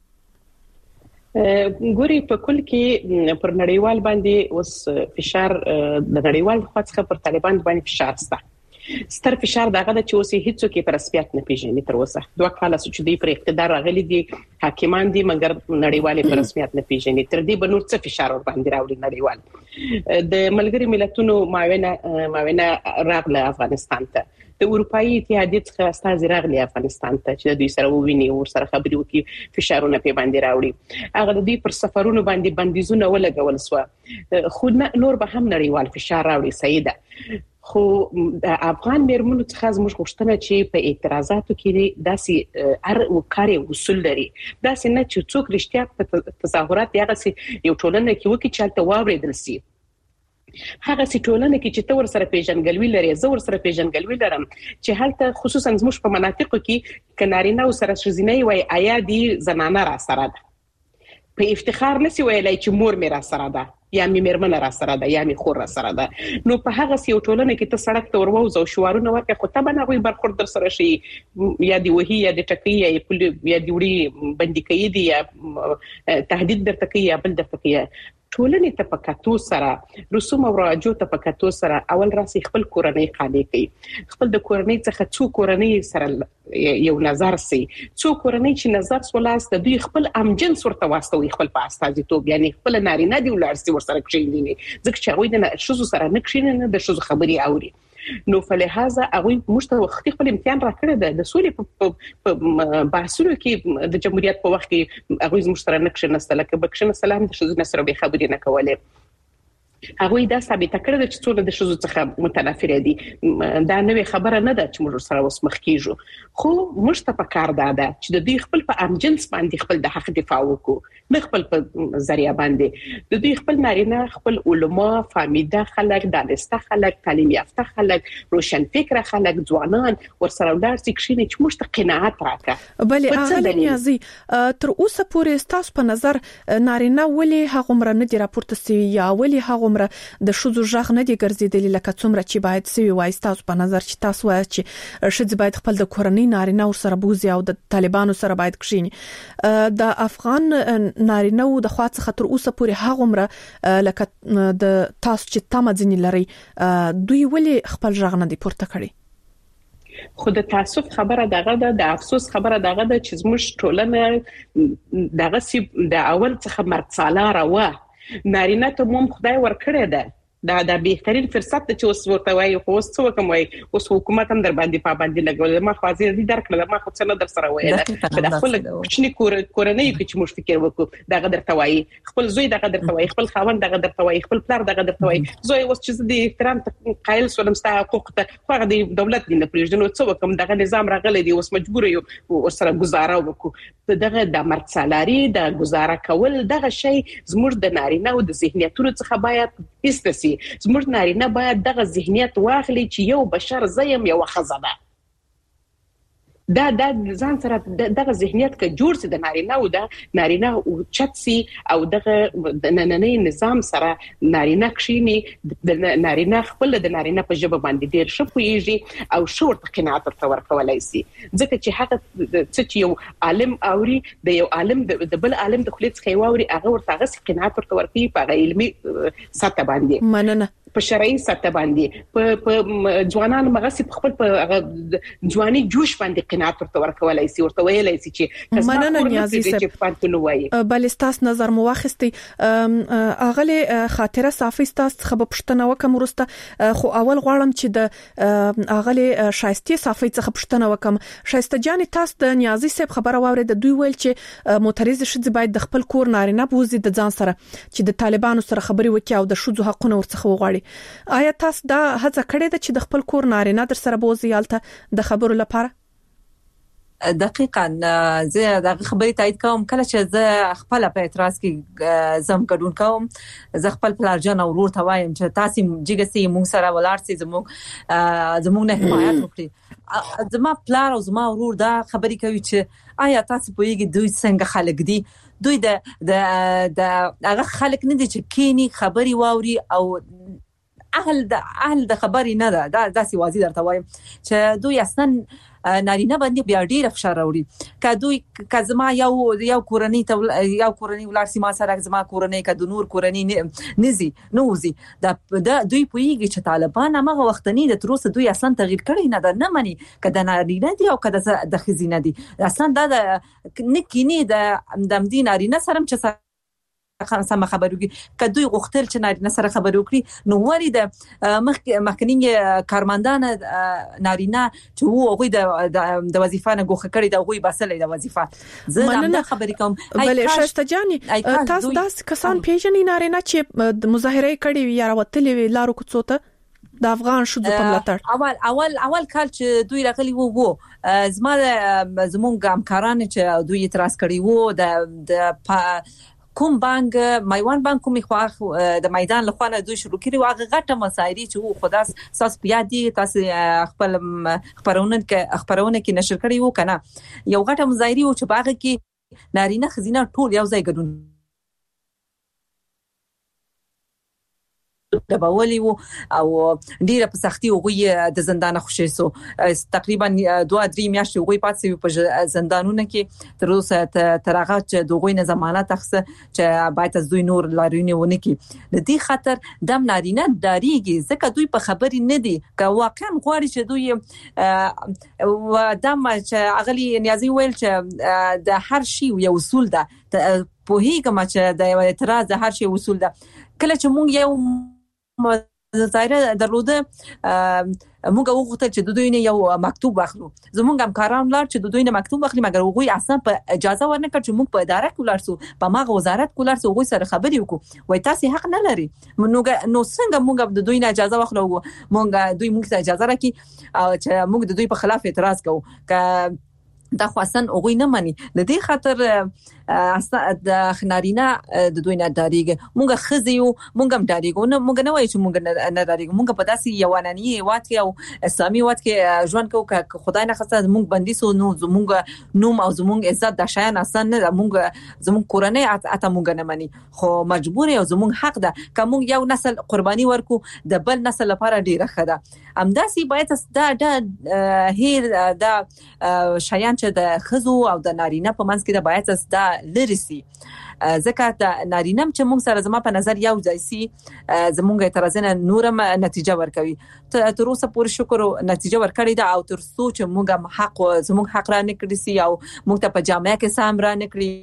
ګوري په کل کې پر نړیوال باندې اوس فشار د نړیوال خوا څخه پر طالبان باندې فشار سته. ستر فشار دغه د چې اوس هیڅوک په رسمیت نه پیژني. تر اوسه دوه کاله چې دوی پر اقتدار راغلي دي، حاکمان دي، مګر نړیوال په رسمیت نه پیژني. تر دې به نور څه فشار ور باندې راوړي نړیوال؟ د ملګری ملتونو معاونه معاونه راغله افغانستان ته، د اروپאי اتحادیې څخه استازي راغلي افغانستان ته چې دوی سره وویني او سره خبرې وکړي، فشارونه په باندې راوړي. هغه د دوی پر سفرونو باندې بندیزونه ولګول سو، خو نور به هم نړیوال فشار راوړي. سیده خو د افغان میرمنو څخه زموږ غوښتنه چې په اعتراضاتو کې داسې هر وکاري اصول لري، داسې نه چې څوک رښتیا په تظاهرات یغه سي یو ټولنه کې وکړي چې تل واوریدل سي. هغه سي ټولنه کې چې تور سره پیژنګلوي لري، زه ور سره پیژنګلوي لرم چې هلته خصوصا زموږ په مناطقو کې کنارینه او سره شزینې وای آیا دي زنانه را سره ده، په افتخار نسی ویلای چې مور مې را سره ده یا می میرمن را سره ده یا می خور را سره ده. نو په هغه سی ټولنه کې ته سړک ته وروځو شوارونه ورکه خو ته به نه غوي برخورد در سره شي، یا دی وਹੀ یا د ټکی یا یا دی وړي بندي کوي دی یا تهدید درته کوي یا بل درته کوي. ټولنې ته په کتو سره رسوم او راجو ته په کتو سره اول راسي خپل کورنۍ قانې کوي، خپل د کورنۍ څخه څو کورنۍ سره یو نظر سي، څو کورنۍ چې نظر سولاست دوی خپل امجن ورته واستوي خپل په استازیتوب، یعنی خپل نارینه دی ولر سي ور سره کښینې ځکه چې هغه د شوزو سره نه کښینې نه د شوزو خبري اوري. نو فلهذا هغه مشته وخت خپل امتحان راکړه د سولې په بحثونو کې د جمهوریت په وخت کې هغه مشترک نقشه نسله کې بکشنه سلام د شوزو سره به خبرې نه کولې. هغه دا ثابت کړی چې څول د شذو څخه متنافر دي. دا نوې خبره نه ده چې موږ سره اوس مخ کیږو، خو موږ ته پکار ده چې د دوی خپل په امجنس باندې خپل د حق دفاع وکړو، نه خپل په ذریعہ باندې. د دوی خپل نارینه، خپل علما، فامیده خلک، دانسته خلک، تعلیم یافته خلک، روشن فکر خلک، ځوانان ورسره ولارسي کښینی چې موږ ته قناعت راکړه. بلې اغلی نیازي تر اوسه پورې تاسو په نظر نارینه ولې هغه عمر نه دی راپورته سوي یا ولې هغه عمر د شذو ژغ نه دی ګرځیدلی لکه څومره چې باید سوي وای؟ تاسو په نظر چې تاسو وایي چې شذ باید خپل د کورنۍ نارینه ور سره بوزي او د طالبانو سره باید کښینی. د افغان نارینه او د خواص خطر اوسه پورې هغه عمر لکه د تاسو چې تمه ځنی لري دوی ولې خپل ژغ نه دی پورته کړی؟ خو د تاسف خبره دغه ده، د افسوس خبره دغه ده چې زموږ ټولنه دغه سی د اول څخه مرګ سالاره و، نارینه ته مو خدای ورکړی ده. دا د بهترین فرصت چې اوس ورته وایي، خو اوس څه وکم وایي، اوس حکومت هم در باندې پابندي لګول. ما خو ځې دي درکړل، ما خو څه نه در سره وایي د خپل کوچنی کورنۍ کې چې موږ فکر وکړو دغه درته وایي، خپل زوی دغه درته وایي، خپل خاوند دغه درته وایي، خپل پلار دغه درته وایي. زوی اوس چې د احترام قایل سولم ستا حقوق ته، خو هغه د دولت دی نه پریږدي، نو څه وکم دغه نظام راغلی دی، اوس مجبور یو ورسره گزاره وکړو. دغه د مرګ سالاري د گزاره کول دغه شی زموږ د نارینه او د ذهنیتونو څخه باید استسی. زموږ نارینه باید دغه ذهنیت واخلي چې یو بشر زیم یو خزانه دا د ځان سره دغه ذهنیت کې جوړ سي د نارینه او د نارینه او چتسي او دغه د نننۍ نظام سره نارینه کښینی د نارینه خپل د نارینه په ژبه باندې ډیر شپويږي او شور ته قناعت ورته ورکولای سي. ځکه چې هغه چې یو عالم اوري د یو عالم د بل عالم د خلیت څخه واوري، هغه ورته هغه قناعت ورته ورکوي په علمي سطح باندې، مننه په شرعي سطح باندې، په په ځوانان مغسي په خپل په ځواني جوش باندې قناعت ورته ورکولای سي، ورته ویلای سي چې مننه نیازي چې پانتلو وایي. بلستاس نظر مو واخستي اغله خاطره صافي تاسو خبر پښتنه وکم ورسته، خو اول غواړم چې د اغله شایسته صافي څخه پښتنه وکم. شایسته جان تاسو د نیازي صاحب خبره واورید، د دوی ویل چې معترض شې باید د خپل کور نارینه بوزي د ځان سره چې د طالبانو سره خبري وکړي او د شذو حقونه ورڅخه وغواړي. آیا تاسو دا هڅه کړې ده چې د خپل کور نارینه در سره بوزي یالته د خبرو لپاره؟ دقیقاً زه د خبرې تایید کوم. کله چې زه خپل په اعتراض کې زم ګډون کوم، زه خپل پلارجان او ورور ته وایم چې تاسو جګسي مونږ سره ولار سي، زموږ زموږ نه حمایت وکړي. زما پلار او زما ورور دا خبرې کوي چې آیا تاسو پوهیږئ دوی څنګه خلک دي؟ دوی د د د هغه خلک نه دي چې کینی خبري واوري او اهل د اهل د خبري نه ده. دا داسې واضح درته وایم چې دوی اصلا نارینه باندې بیا ډیر فشار راوړي. که دوی که زما یو یو کورنۍ ته یو کورنۍ ولارسي ما سره زما کورنۍ که د نور کورنۍ نزي نوزي دا دوی پوهیږي چې طالبان هغه وختنی د تروسه دوی اصلا تغییر کړی نه ده، نه مني که د نارینه دي او که د خزینه دي. اصلا دا د نکینی د د نارینه سره چې سم خبرو کې که دوی غوښتل چې نارینه سره خبرو کړي، نو وری د مخکنی کارمندان نارینه چې وو هغه د د وظیفه نه غوښه کړی د هغه بسلې د وظیفه زه دا خبرې کوم. بلې شایسته جاني تاسو داس کسان پیژنې نارینه چې د مظاهره کړي یا راوتلې وی لارو کوڅو ته د افغان شذو په ملاتړ؟ اول اول اول کال چې دوی راغلي وو وو زما زمونږ همکاران چې دوی اعتراض کړي وو د د کوم بانک میوان بانک کومي خو د میدان له خوانه دوی شروع کړي واغه غټه مسایري چې خو داس اساس بیا دي تاسو خپل خبرونه کې خبرونه کې نشر کړي وو کنه. یو غټه مظاهري او چې باغ کې نارینه خزینه ټول یو ځای ګډون د باولي وو او ډیره په سختي وغوي د زندان خوشي سو تقریبا دوه درې میاشتې وغوي پاتې په زندانونو کې تر اوسه ترغه چې دوی نه ضمانت اخسه چې باید از دوی نور لارونه ونه کی. د دې خاطر د نارینه داریږي ځکه دوی په خبري نه دي که واقعا غواړي چې دوی و دم چې اغلی نیازي ویل چې د هر شی یو اصول ده په هیڅ کما چې د اعتراض د هر شی اصول ده. کله چې مونږ یو ظاهره درلوده موږ وغوښتل چې د دوی نه یو مکتوب واخلو. زموږ همکاران لار چې د دوی نه مکتوب واخلي، مګر هغه اصلا په اجازه ورنکړ چې موږ په اداره کې ولرسو، په ماغه وزارت کې ولرسو، هغه سره خبرې وکړو. وای تاسو حق نه لري. نو نو څنګه موږ د دوی نه اجازه واخلو؟ موږ دوی موږ ته اجازه راکړي چې موږ د دوی په خلاف اعتراض کوو. ک دا خو اصلا هغه نه مانی. د دې خاطر اصلا د خنارینه د دوی نه داریږي. مونږ خزیو مونږ هم داریږو نه، مونږ نه وایو چې مونږ نه داریږو. مونږ په داسې یوانانی هیواد کې او اسلامي هیواد کې ژوند کوو چې خدای نه خاصه مونږ بندي سو نو زمونږ نوم او زمونږ عزت د شایان اصلا نه مونږ زمونږ کورنۍ اته مونږ نه مانی، خو مجبور یو زمونږ حق ده که مونږ یو نسل قرباني ورکو د بل نسل لپاره ډیره خده. امداسي باید دا د هیر د شایان چې د خزو او د نارینه په منځ کې د باید دا لرسي. ځکه د نارینه چې موږ سره زما په نظر یو ځای سي زموږ اعتراضونه نورم نتیجه ورکوي. تر اوسه پورې شکر نتیجه ورکړی دا او تر څو چې موږ حق زموږ حق را نکړي سي او موږ ته په جامعه کې سم را نکړي.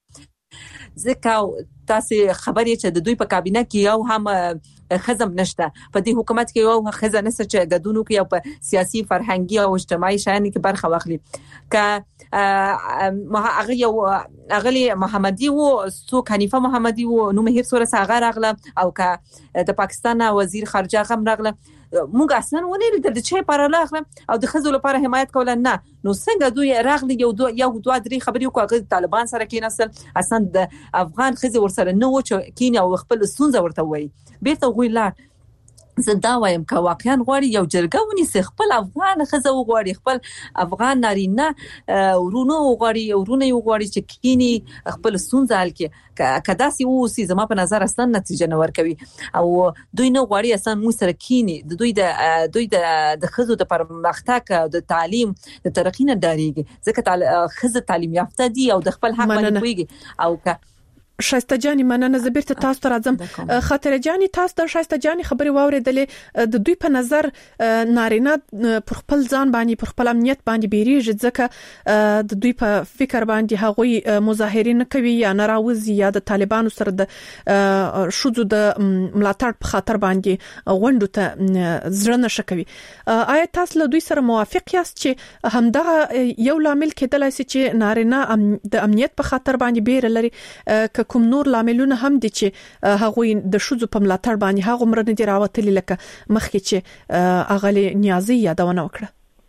ځکه تاسو خبرې چې د دوی په کابینه کې یو هم خزم نشته، په دې حکومت کې یو خزه نشته چې غدونو کې یو په سیاسي فرهنګي او اجتماعي شایان کې برخه واخلي. ک هغه یو اغلی محمدي وو څوک حنیفه محمدي وو نو مهیر سره څنګه راغله او ک د پاکستان وزیر خارجه غم راغله. موږ اصلا ونه لیدل د چي پر لاغله او د خزو لپاره حمایت کول نه. نو څنګه دوی راغلي یو دو یو دوه درې خبرې کوي طالبان سره کې نسل اصلا د افغان خزو ورسره نه و چې کین او خپل سونزه ورته وای بیرته غوي لا زدا وایم که واقعا غواړي یو جرګه ونیسي خپل افغان خزه وغواړي خپل افغان نارینه ورونو وغواړي ورونه وغواړي چې کینی خپل سونزه حل کې کدا سی او سی زما په نظر اصلا نتیجه نه ورکوي او دوی نه غواړي اصلا مو سره کینی د دوی د دوی د خزو د پرمختګ د تعلیم د ترقی نه داریږي ځکه خزه تعلیم یافته دي او د خپل حق باندې کوي او که شایسته جانی مننه زبرته تاسو ته راځم. خاطر جانی تاسو د شایسته جانی خبري واوریدلې د دوی په نظر نارینه پر خپل ځان باندې پر خپل امنیت باندې بیریږي ځکه د دوی په فکر باندې هغوی مظاهرین کوي یا ناراضي یا د طالبانو سره د شوزو د ملاتړ په خاطر باندې غونډو ته زړه نشه کوي. آیا تاسو له دوی سره موافق یاست چې همدغه یو لامل کېدلای شي چې نارینه د امنیت په خاطر باندې بیر لري ک کوم نور لاملونه هم دي چې هغه د شوزو په ملاتړ باندې هغه مرنه دي راوتلي لکه مخکې چې اغلی نیازي یادونه وکړه؟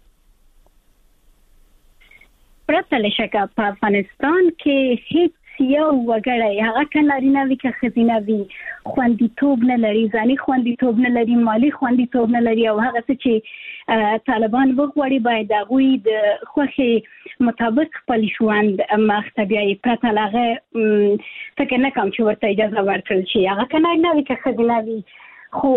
پرته له شکه په افغانستان کې هیڅ یو وګړی هغه کنارینه وی که خزینه وی خوندیتوب نه لري، ځاني خوندیتوب نه لري، مالی خوندیتوب نه لري او هغه څه چې طالبان وغواړي باید هغوی د خوښي مطابق خپل ژوند مخته بیایي. پرته له هغه فکر نه کوم چې ورته اجازه ورکړل شي. هغه کنارینه وی که خزینه وی خو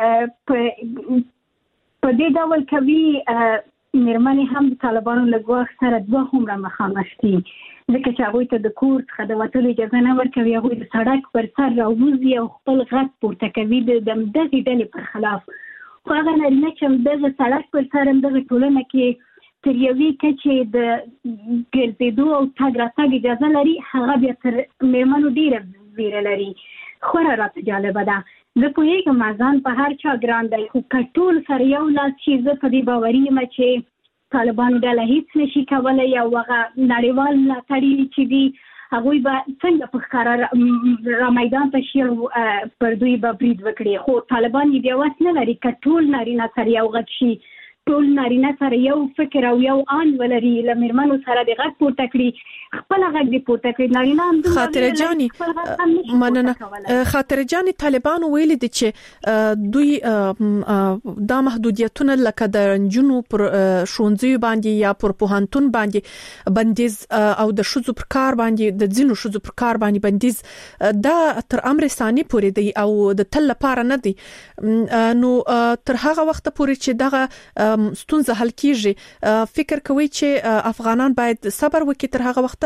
په دې ډول کوي مېرمنې هم د طالبانو له ګواښ سره دوه هومره مخامخ دي ځکه چې هغوی ته د کور څخه د وتلو اجازه نه ورکوي. هغوی د سړک پر سر راوځي او خپل غږ پورته کوي د دغې ډلې پر خلاف. خو هغه نارینه چې همدغه سړک پر سر همدغه ټولنه کې تر یوې کچې د ګرځېدو او تګ راتګ اجازه لري هغه بیا تر مېرمنو ډېره ویره لري. خورا راته جالبه ده. زه پوهېږم اذان په هر چا ګران دی خو که ټول سره یو لاس شي زه په دې باوري یم چې طالبانو ډله هیڅ نشي کولی او هغه نړیوال ملاتړي چې دي هغوی به څنګه په ښکاره را میدان ته شي او پر دوی به برید وکړي. خو طالبان یې بیا وس نه لري که ټول نارینه سره یو غږ شي، ټول نارینه سره یو فکر او یو آن ولري، له مېرمنو سره د غږ پورته کړي، خپل غږ دې پورته کړي. نارینه هم خاطر جانی مننه. خاطر جانی طالبان ویلي دي چې دوی دا محدودیتونه لکه د جنو پر شونځي باندې یا پر پوهنتون باندې بندیز او د شوزو پر کار باندې د ځینو شوزو پر کار باندې بندیز دا تر امر ثاني پورې دی او د تل لپاره نه دی. نو تر هغه وخت پورې چې دغه ستونزه حل کیږي فکر کوي چې افغانان باید صبر وکړي تر هغه وخت؟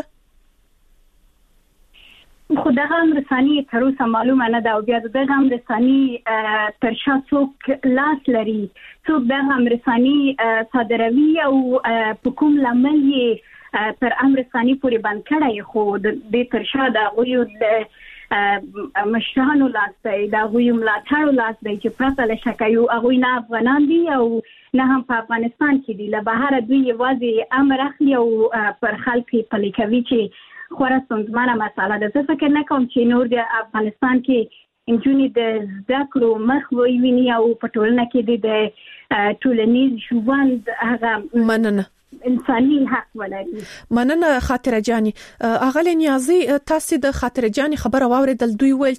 خو دغه امرسانی تر اوسه معلومه نه ده او بیا دغه امرسانی تر شا څوک لاس لري، څوک دغه امرسانی صادروي او په کوم لامل یې تر امرسانی پورې بند کړی. خو د تر شا د هغوی مشرانو لاس دی دا غوی ملاتړو لاس دی چې پرته له شک یو هغه نه افغانان دي او نه هم په افغانستان کې دي له بهر دوی یوازې امر اخلي او پر خلک پلي کوي چې خورا ستونزمنه مسله ده. زه فکر نه کوم چې نور د افغانستان کې انجونی د زده کړو مخ وویني او په ټولنه کې د ټولنیز ژوند هغه مننه انساني حق ولري. مننه خاطره جاني. اغلی نیازي تاسو د خاطره جاني خبره واوریدل، دوی ویل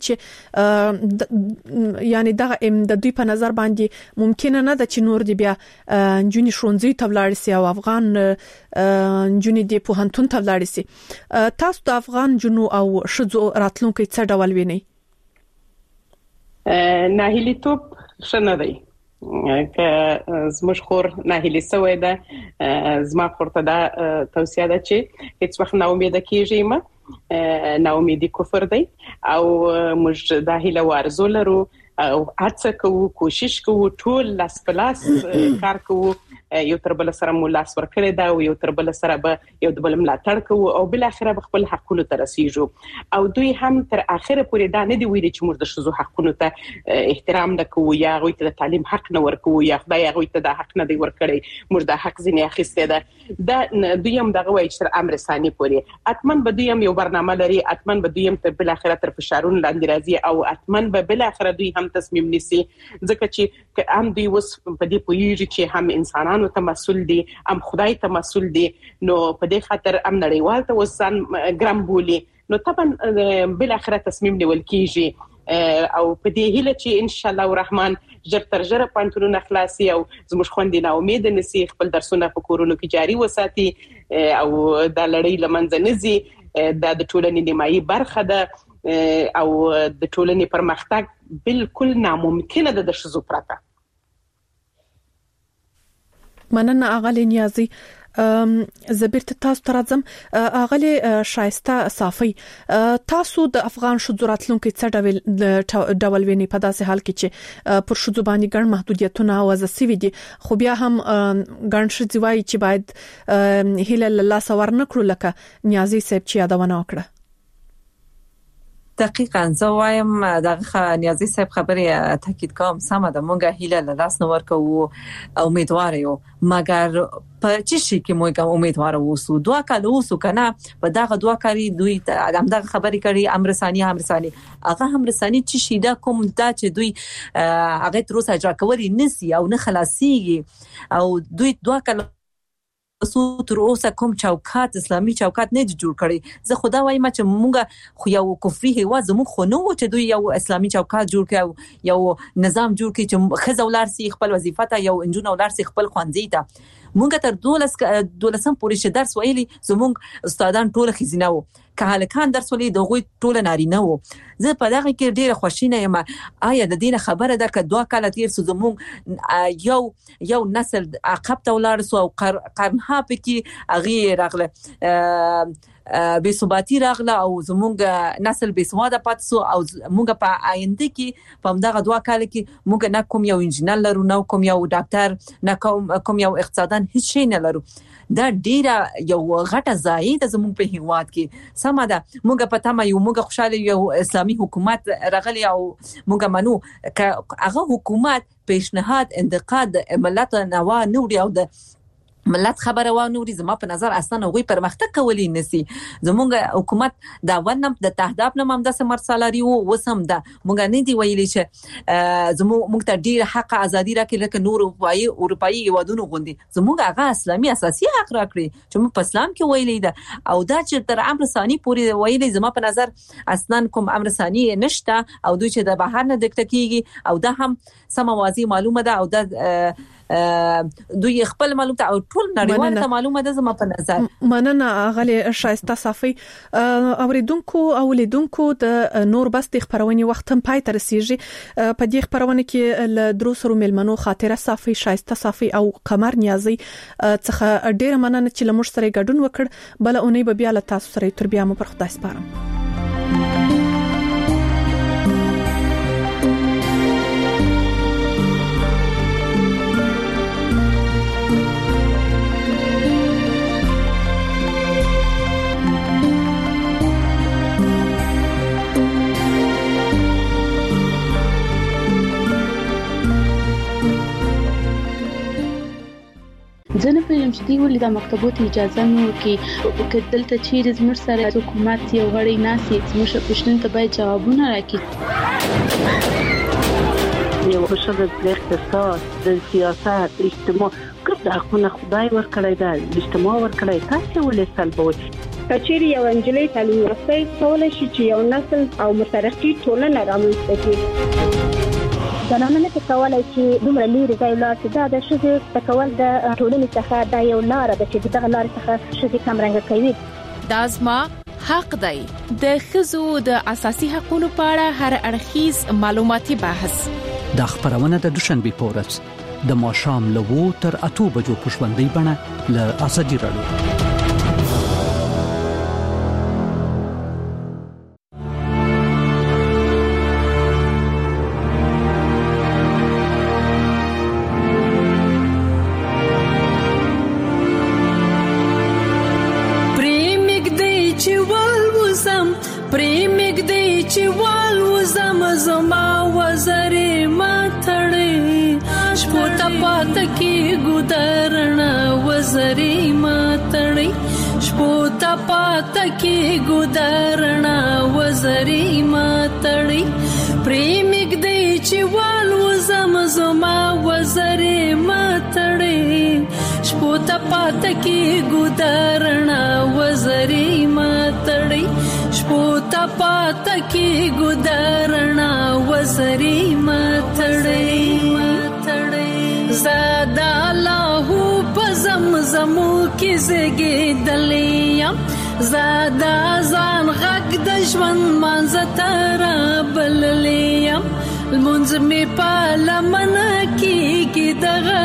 چې یعنی دغه د دوی په نظر باندې ممکن نه ده چې نور دی بیا جونی شونځي تبلاړ سي او افغان جونی دی په هنتون تبلاړ سي. تاسو د افغان جنو او شذو راتلونکو څه ډول ویني؟ ناهیلی توپ شنه دی که زموږ خور ناهیلی سوی ده. زما خورته دا توصیه ده چې هیڅ وخت نا امیده کیږي ما نا امیدي کفر دی او موږ دا هیله وارزو لرو او هڅه کوو، کوشش کوو، ټول لاس په لاس کار کوو، یو تر بل سره مو لاس ورکړی دا او یو تر بل سره به یو د بل ملاتړ کوو او بل اخره خپل حقونو ته رسیږو. او دوی هم تر اخره پورې دا نه دی ویلي چې موږ د شذو حقونو ته احترام نه کوو یا غوي ته د تعلیم حق نه ورکوو یا خدای غوي ته د حق نه دی ورکړی، موږ د حق ځینې اخیسته ده. دا دوی هم دغه وایي چې امر ثاني پورې اتمن به دوی هم یو برنامه لري، اتمن به دوی هم تر بل اخره تر فشارون لاندې راځي او اتمن به بل اخره دوی هم تصمیم نیسي، ځکه چې هم دوی وس په دې پوهیږي چې هم انسانانو ته مسؤل دي، هم خدای ته مسؤل دي، نو په دې خاطر هم نړیوال ته وسان ګرام بولی، نو طبعا بل اخره تصمیم نیول کیږي او په دې هیله چې ان شاء الله الرحمن جر تر جره پانتونونه خلاصي او زموږ خوندې نه امید نسی خپل درسونه په کورونو کې جاري وساتي او دا لړۍ لمنځه نزي. دا د ټولنې نیمایي برخه ده او د ټولنې پرمختګ بالکل ناممکن ده د شذو پرته. مننه اغلی نیازي. زبیرت تاسو ترازم اغلی شایسته صافي، تاسو د افغان شذو راتلونکو څه ډول ویني په داسې حال کې چې پر شذو باندې ګڼ محدودیتونه وضع شوي دي، خو بیا هم ګڼ شذي وایي چې باید هیله الله سوار نکړو لکه نیازي صاحب چې یادونه وکړه؟ دقیقاً زه وایم دغه نیازي صاحب خبره تاکید کوم سم ده، مونږه هیله له لاس نه ورکو، امیدوار یو، مګر په چی شي کې مونږه امیدوار اوسو. دوا کال اوسو کنه په دغه دوا کاری دوی هم دغه خبرې کړي امر ثاني امر ثاني هغه امر ثاني چې شي دا کوم دا چې دوی هغه تر اوسه اجرا کوي نسی او نه خلاصيږي او دوی دوا کال سو تر اوسه کوم چوکات اسلامي چوکات نه جوړ کړي. زه خدا وایم چې مونږه خو یو کفري هوا زموږ خو نو چې دوی یو اسلامي چوکات جوړ کړي، یو نظام جوړ کړي چې خزولار سي خپل وظیفه ته، یو انجون ولار سي خپل خوانځي ته. مونږ تر دولس دولسم پورې ش درس ویلي، زموږ استادان ټول خزینه وو، کهالکان درس ویلي دغه ټول نارینه وو. زه په دغه کې ډیره خوشینه یم. آیا د دې خبره ده ک دوه کال تیر سو زموږ یو یو نسل عقب ته ولار سو او قرنها پکې اغه راغله بے ثباتی راغله او زموږ نسل بے سواده پات سو او موږ په آینده کې په دغه دوه کال کې موږ نه کوم یو انجینر لرو، نه کوم یو ډاکټر، نه کوم کوم یو اقتصاددان، هیڅ شي نه لرو. دا ډیره یو غټه ځای ده زموږ په هیواد کې. سم ده، موږ په تمه یو، موږ خوشاله یو اسلامي حکومت راغلی او موږ منو ک هغه حکومت پیشنهاد انتقاد ملت نوا نوري او د ملت خبره و نوري زما په نظر اصلا غوي پرمختګ کولی نسی. زمونږ حکومت دا ونم د تهداب نه ممده سمر سالاري وو وسم ده مونږ نه دی ویلي چې زموږ مونږ ته ډیر حق ازادي راکړي لکه نور اروپایي اروپایي هیوادونو غوندي. زمونږ هغه اسلامي اساسي حق راکړي چې مونږ په اسلام کې ویلي ده او دا چې تر امر ثاني پورې ویلي زما په نظر اصلا کوم امر ثاني نشته او دوی چې د بهر نه دکته کیږي او دا هم سم واضح معلومه ده او دا دوی خپل معلومات او ټول نړیوال ته معلومه ده. زما په نظر مننه غلي شایسته صافي. اوریدونکو او لیدونکو د نور بس د خبرونې وخت هم پای ته رسیږي. په دې خبرونه کې ل دروسرو ملمنو خاطره صافي، شایسته صافي او قمر نیازي څخه ډیره مننه چې لمر سره ګډون وکړ. بل اونۍ به بیا له تاسو سره تر بیا مو پر خدای سپارم. دی ولې د مکتبونو اجازه نه ورکړي چې دلته چیرې زموږ سره حکومت یو غړی ناسي زموږ پښتون ته باید جوابونه راکړي. یو شخص د اقتصاد، د سیاست، اجتماع کله حقونه خدای ورکړی دا اجتماع ورکړی تاسو ولې سلبوي؟ کچېری یو انجلۍ تعلیم یافته کولای شي چې یو نسل او مترقي ټولنه رامنځته کړي. زنانه نه کولای شي دومره لري ځای لا چې دا د شذ تکول د ټولنې څخه دا یو لار ده چې دغه لار څخه شذ کم رنګ کوي. دازما حق دی د خزو د اساسي حقوقو په اړه هر اړخیز معلوماتي بحث د خبرونه د دوشنبه پورز د ماشام لوو تر اتو بجو پښوندې بڼه ل ازادي رادیو. की गुदरना वजरी मातड़ी प्रेमिक दे चिवाल वजम जमा वजरी मातड़ी शपोता पात की गुदरना वजरी मातड़ी शपोता पात की गुदरना वजरी मातड़ी मातड़ी ज़ादा लाहू पज़म ज़मू की ज़गे दलिया زادا زان غږ د ژوند منځتره بللیم المنځ می پالمنه کیږي دغه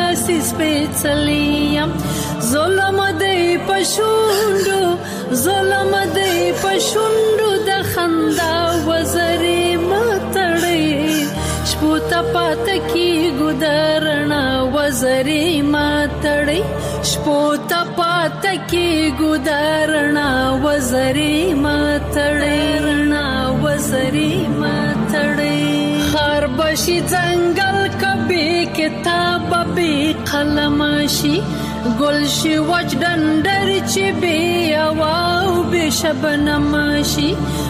سپېڅلیم ظلم دی پښوندو ظلم دی پښوندو د خندا وزري متړي شپوتا پات کی ګدرنا وزري متړي شپوتا پات کی ګدرنا وزري متړي رنا وزري متړي خربشي ځنګل کبي کتاب به قلم شي گلشی وچ دندر چی بی اواو بی شبنم شی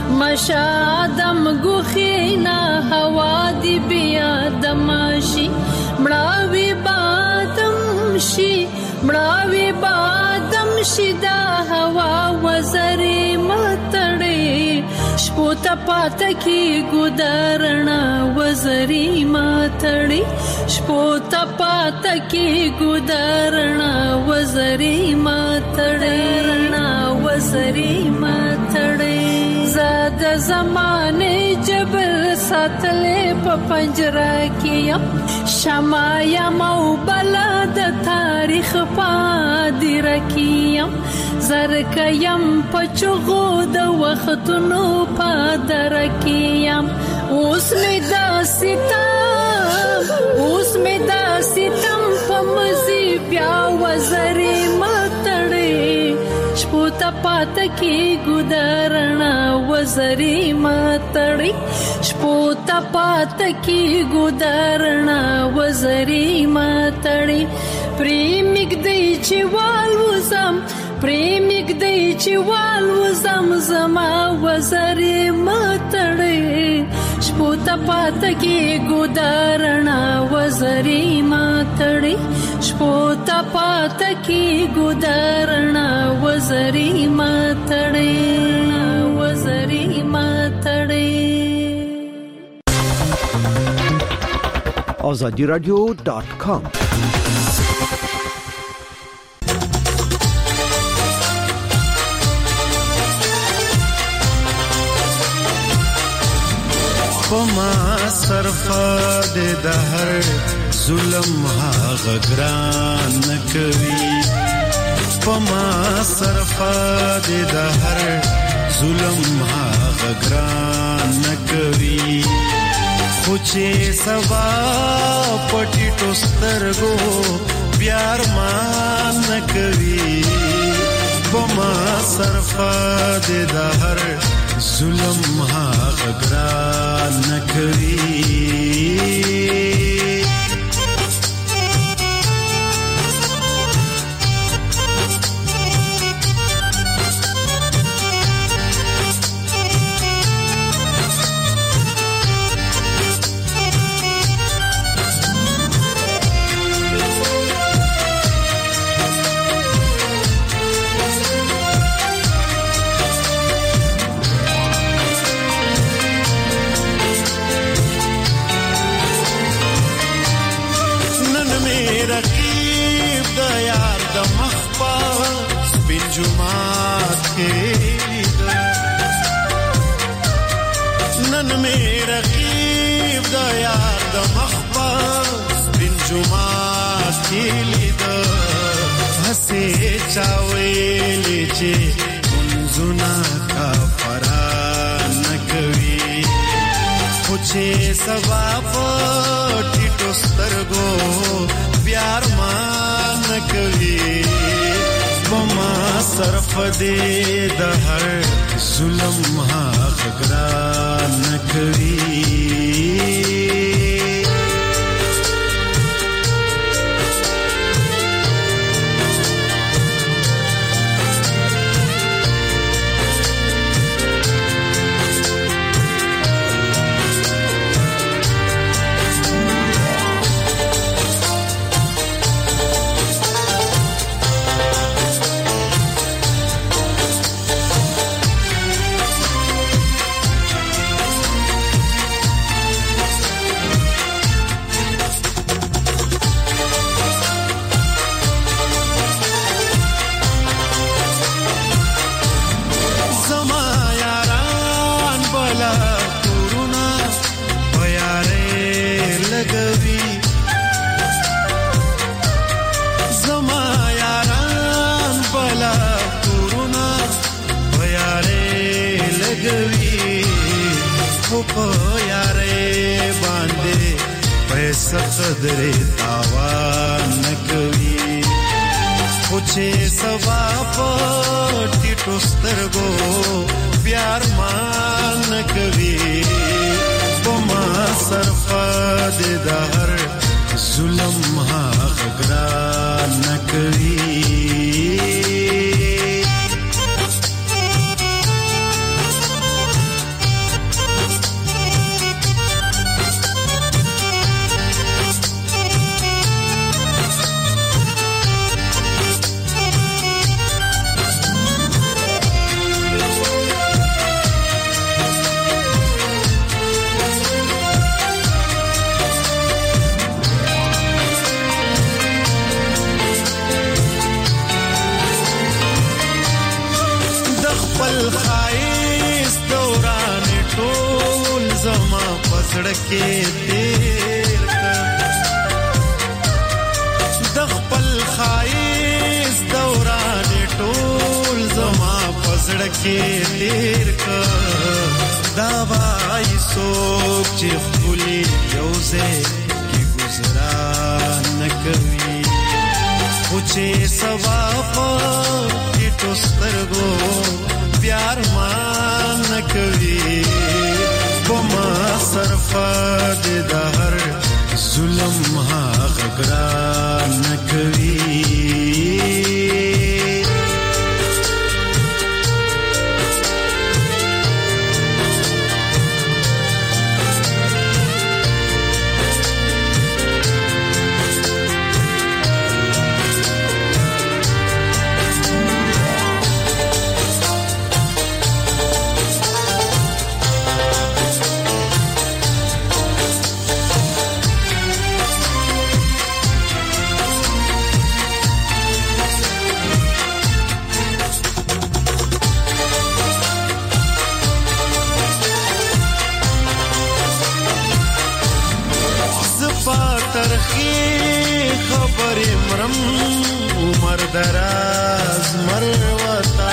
مشادم گوخینا هوا دی بی آدم شی مراوی بادم شی مراوی بادم شی دا هوا وزری متڑی شپوتا پاتا کی گدارنا وزری متڑی شپوتا پاتا کی گدارنا وزری ماتړې رڼا وزری ماتړې زاد زمانه جبل ساتلې په پنجره کې شمع یم او بلد تاریخ پادر کې زرک یم پچغو د وختونو پادر کې اوس می دا ستم اوس می دا ستم په مزي بیا وزري ماتړې شپوتا پات کی ګدارنا وزري ماتړې شپوتا پات کی ګدارنا وزري ماتړې پریمګ دی چې والوزم پریمګ دی چې والوزم زما وزري ماتړې شپوتا پات کی ګدارنا وزري ماتړې شپوتا پات کی ګدارنا وزري ماتړې وزري ماتړې azadi radio dot com پما صرفه د دهر ظلم هغه ګران کوي پما صرفه د دهر ظلم هغه ګران کوي خو چې سبا پټی ټوسترګو پیار مان کوي پما صرفه د دهر ظلم هغه ګران کوي جمعات کې نن مې رقیب د یار د مخبر بن جمعات کې لید هسه چاوي چې منځونه کا فران کوي پوچې سبا پټي ټوسترګو پیار مان کوي پما صرف دې د هر ظلم ها غران کوي صدرې تاوان نکوي پوچې سبا پټي ټوسترګو پیار مان نکوي پما صرف دې د هر ظلم ها غران نکوي سڑکے تیر د خپل خایس دوران ټول زما پسړکے تیر کا دا وای سوچ چې خولي یوزه کی گزاران نکوي پوچې سوا په ټوسترګو پیار مان نکوي پما صرف دې د هر ظلم ها غران نکوي دراز مروتا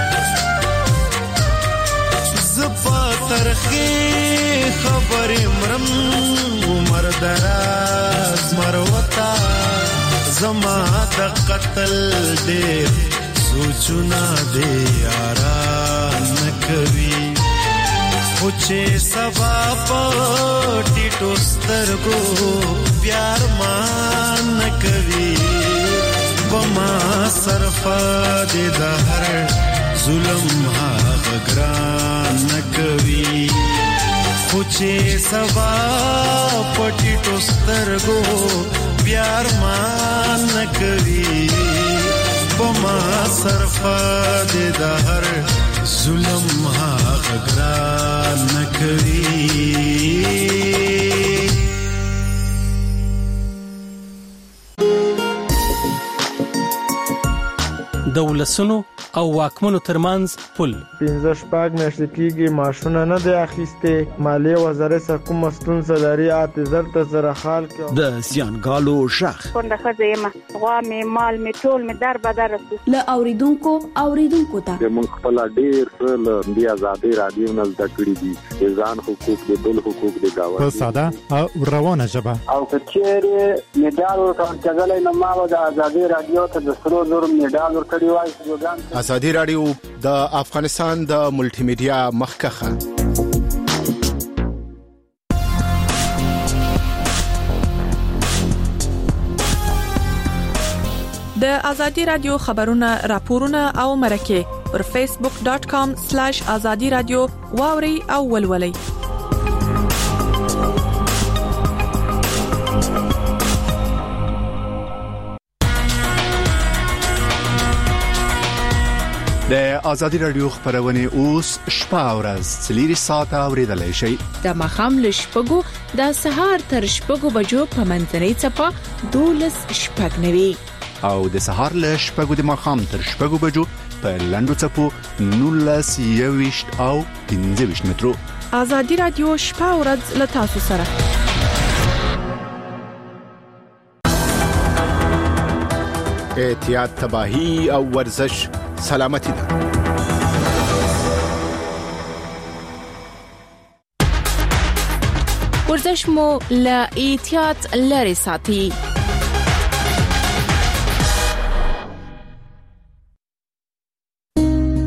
زفا ترخی خبر مرم عمر دراز مروتا زما د قتل دیر سوچنا دے یاران نکوی پوچے سبا پٹی ٹوسترگو پیار مان نکوی پما صرف دې د هر ظلم ها غران نکوي پوچې سبا پټي ټوسترګو پیار مان نکوي پما صرف دې د هر ظلم ها غران نکوي د ولسونو او واکمنو ترمنځ پل. پنځه شپږ میاشتې کېږي ماشونه نه دی اخیستې. مالیې وزارت سره کومه ستونزه لري اته زر ته سره حال کړو. د زیانګالو شخ څنګه خځه یم غوا مې مال مې ټول مې در بدر رسو ل اوریدونکو اوریدونکو ته موږ خپل ډیر څه د آزادي رادیو نه زده کړی دي ځان حقوق د بل حقوق د گاوه په ساده او روانه ژبه او کچېره میډال ورکړل نو ما د آزادي رادیو ته د سرو زر میډال ورکړی وای. آزادي رادیو د افغانستان د ملټي میډیا مخکخه. د ازادي رادیو خبرونه راپورونه او مرکه پر فیسبوک ډاٹ کام سلیش ازادي رادیو واوري او ولولي. د ازادي رادیو خبرونه اوس شپه او ورځ څلوري ساعته اوریدلای شئ. د مخام لشپګو د سهار تر شپګو بجو په منځنۍ چپه دولس شپږ نوي او د سهار له شپږو د مخام تر شپږو بجو په لندو چپو نولس یويشت او پنځه ویشت مترو. ازادي رادیو شپه او ورځ له تاسو سره. احتیاط تباہی او ورزش سلامتی ده. ورزش مو له احتیاط لري ساتي.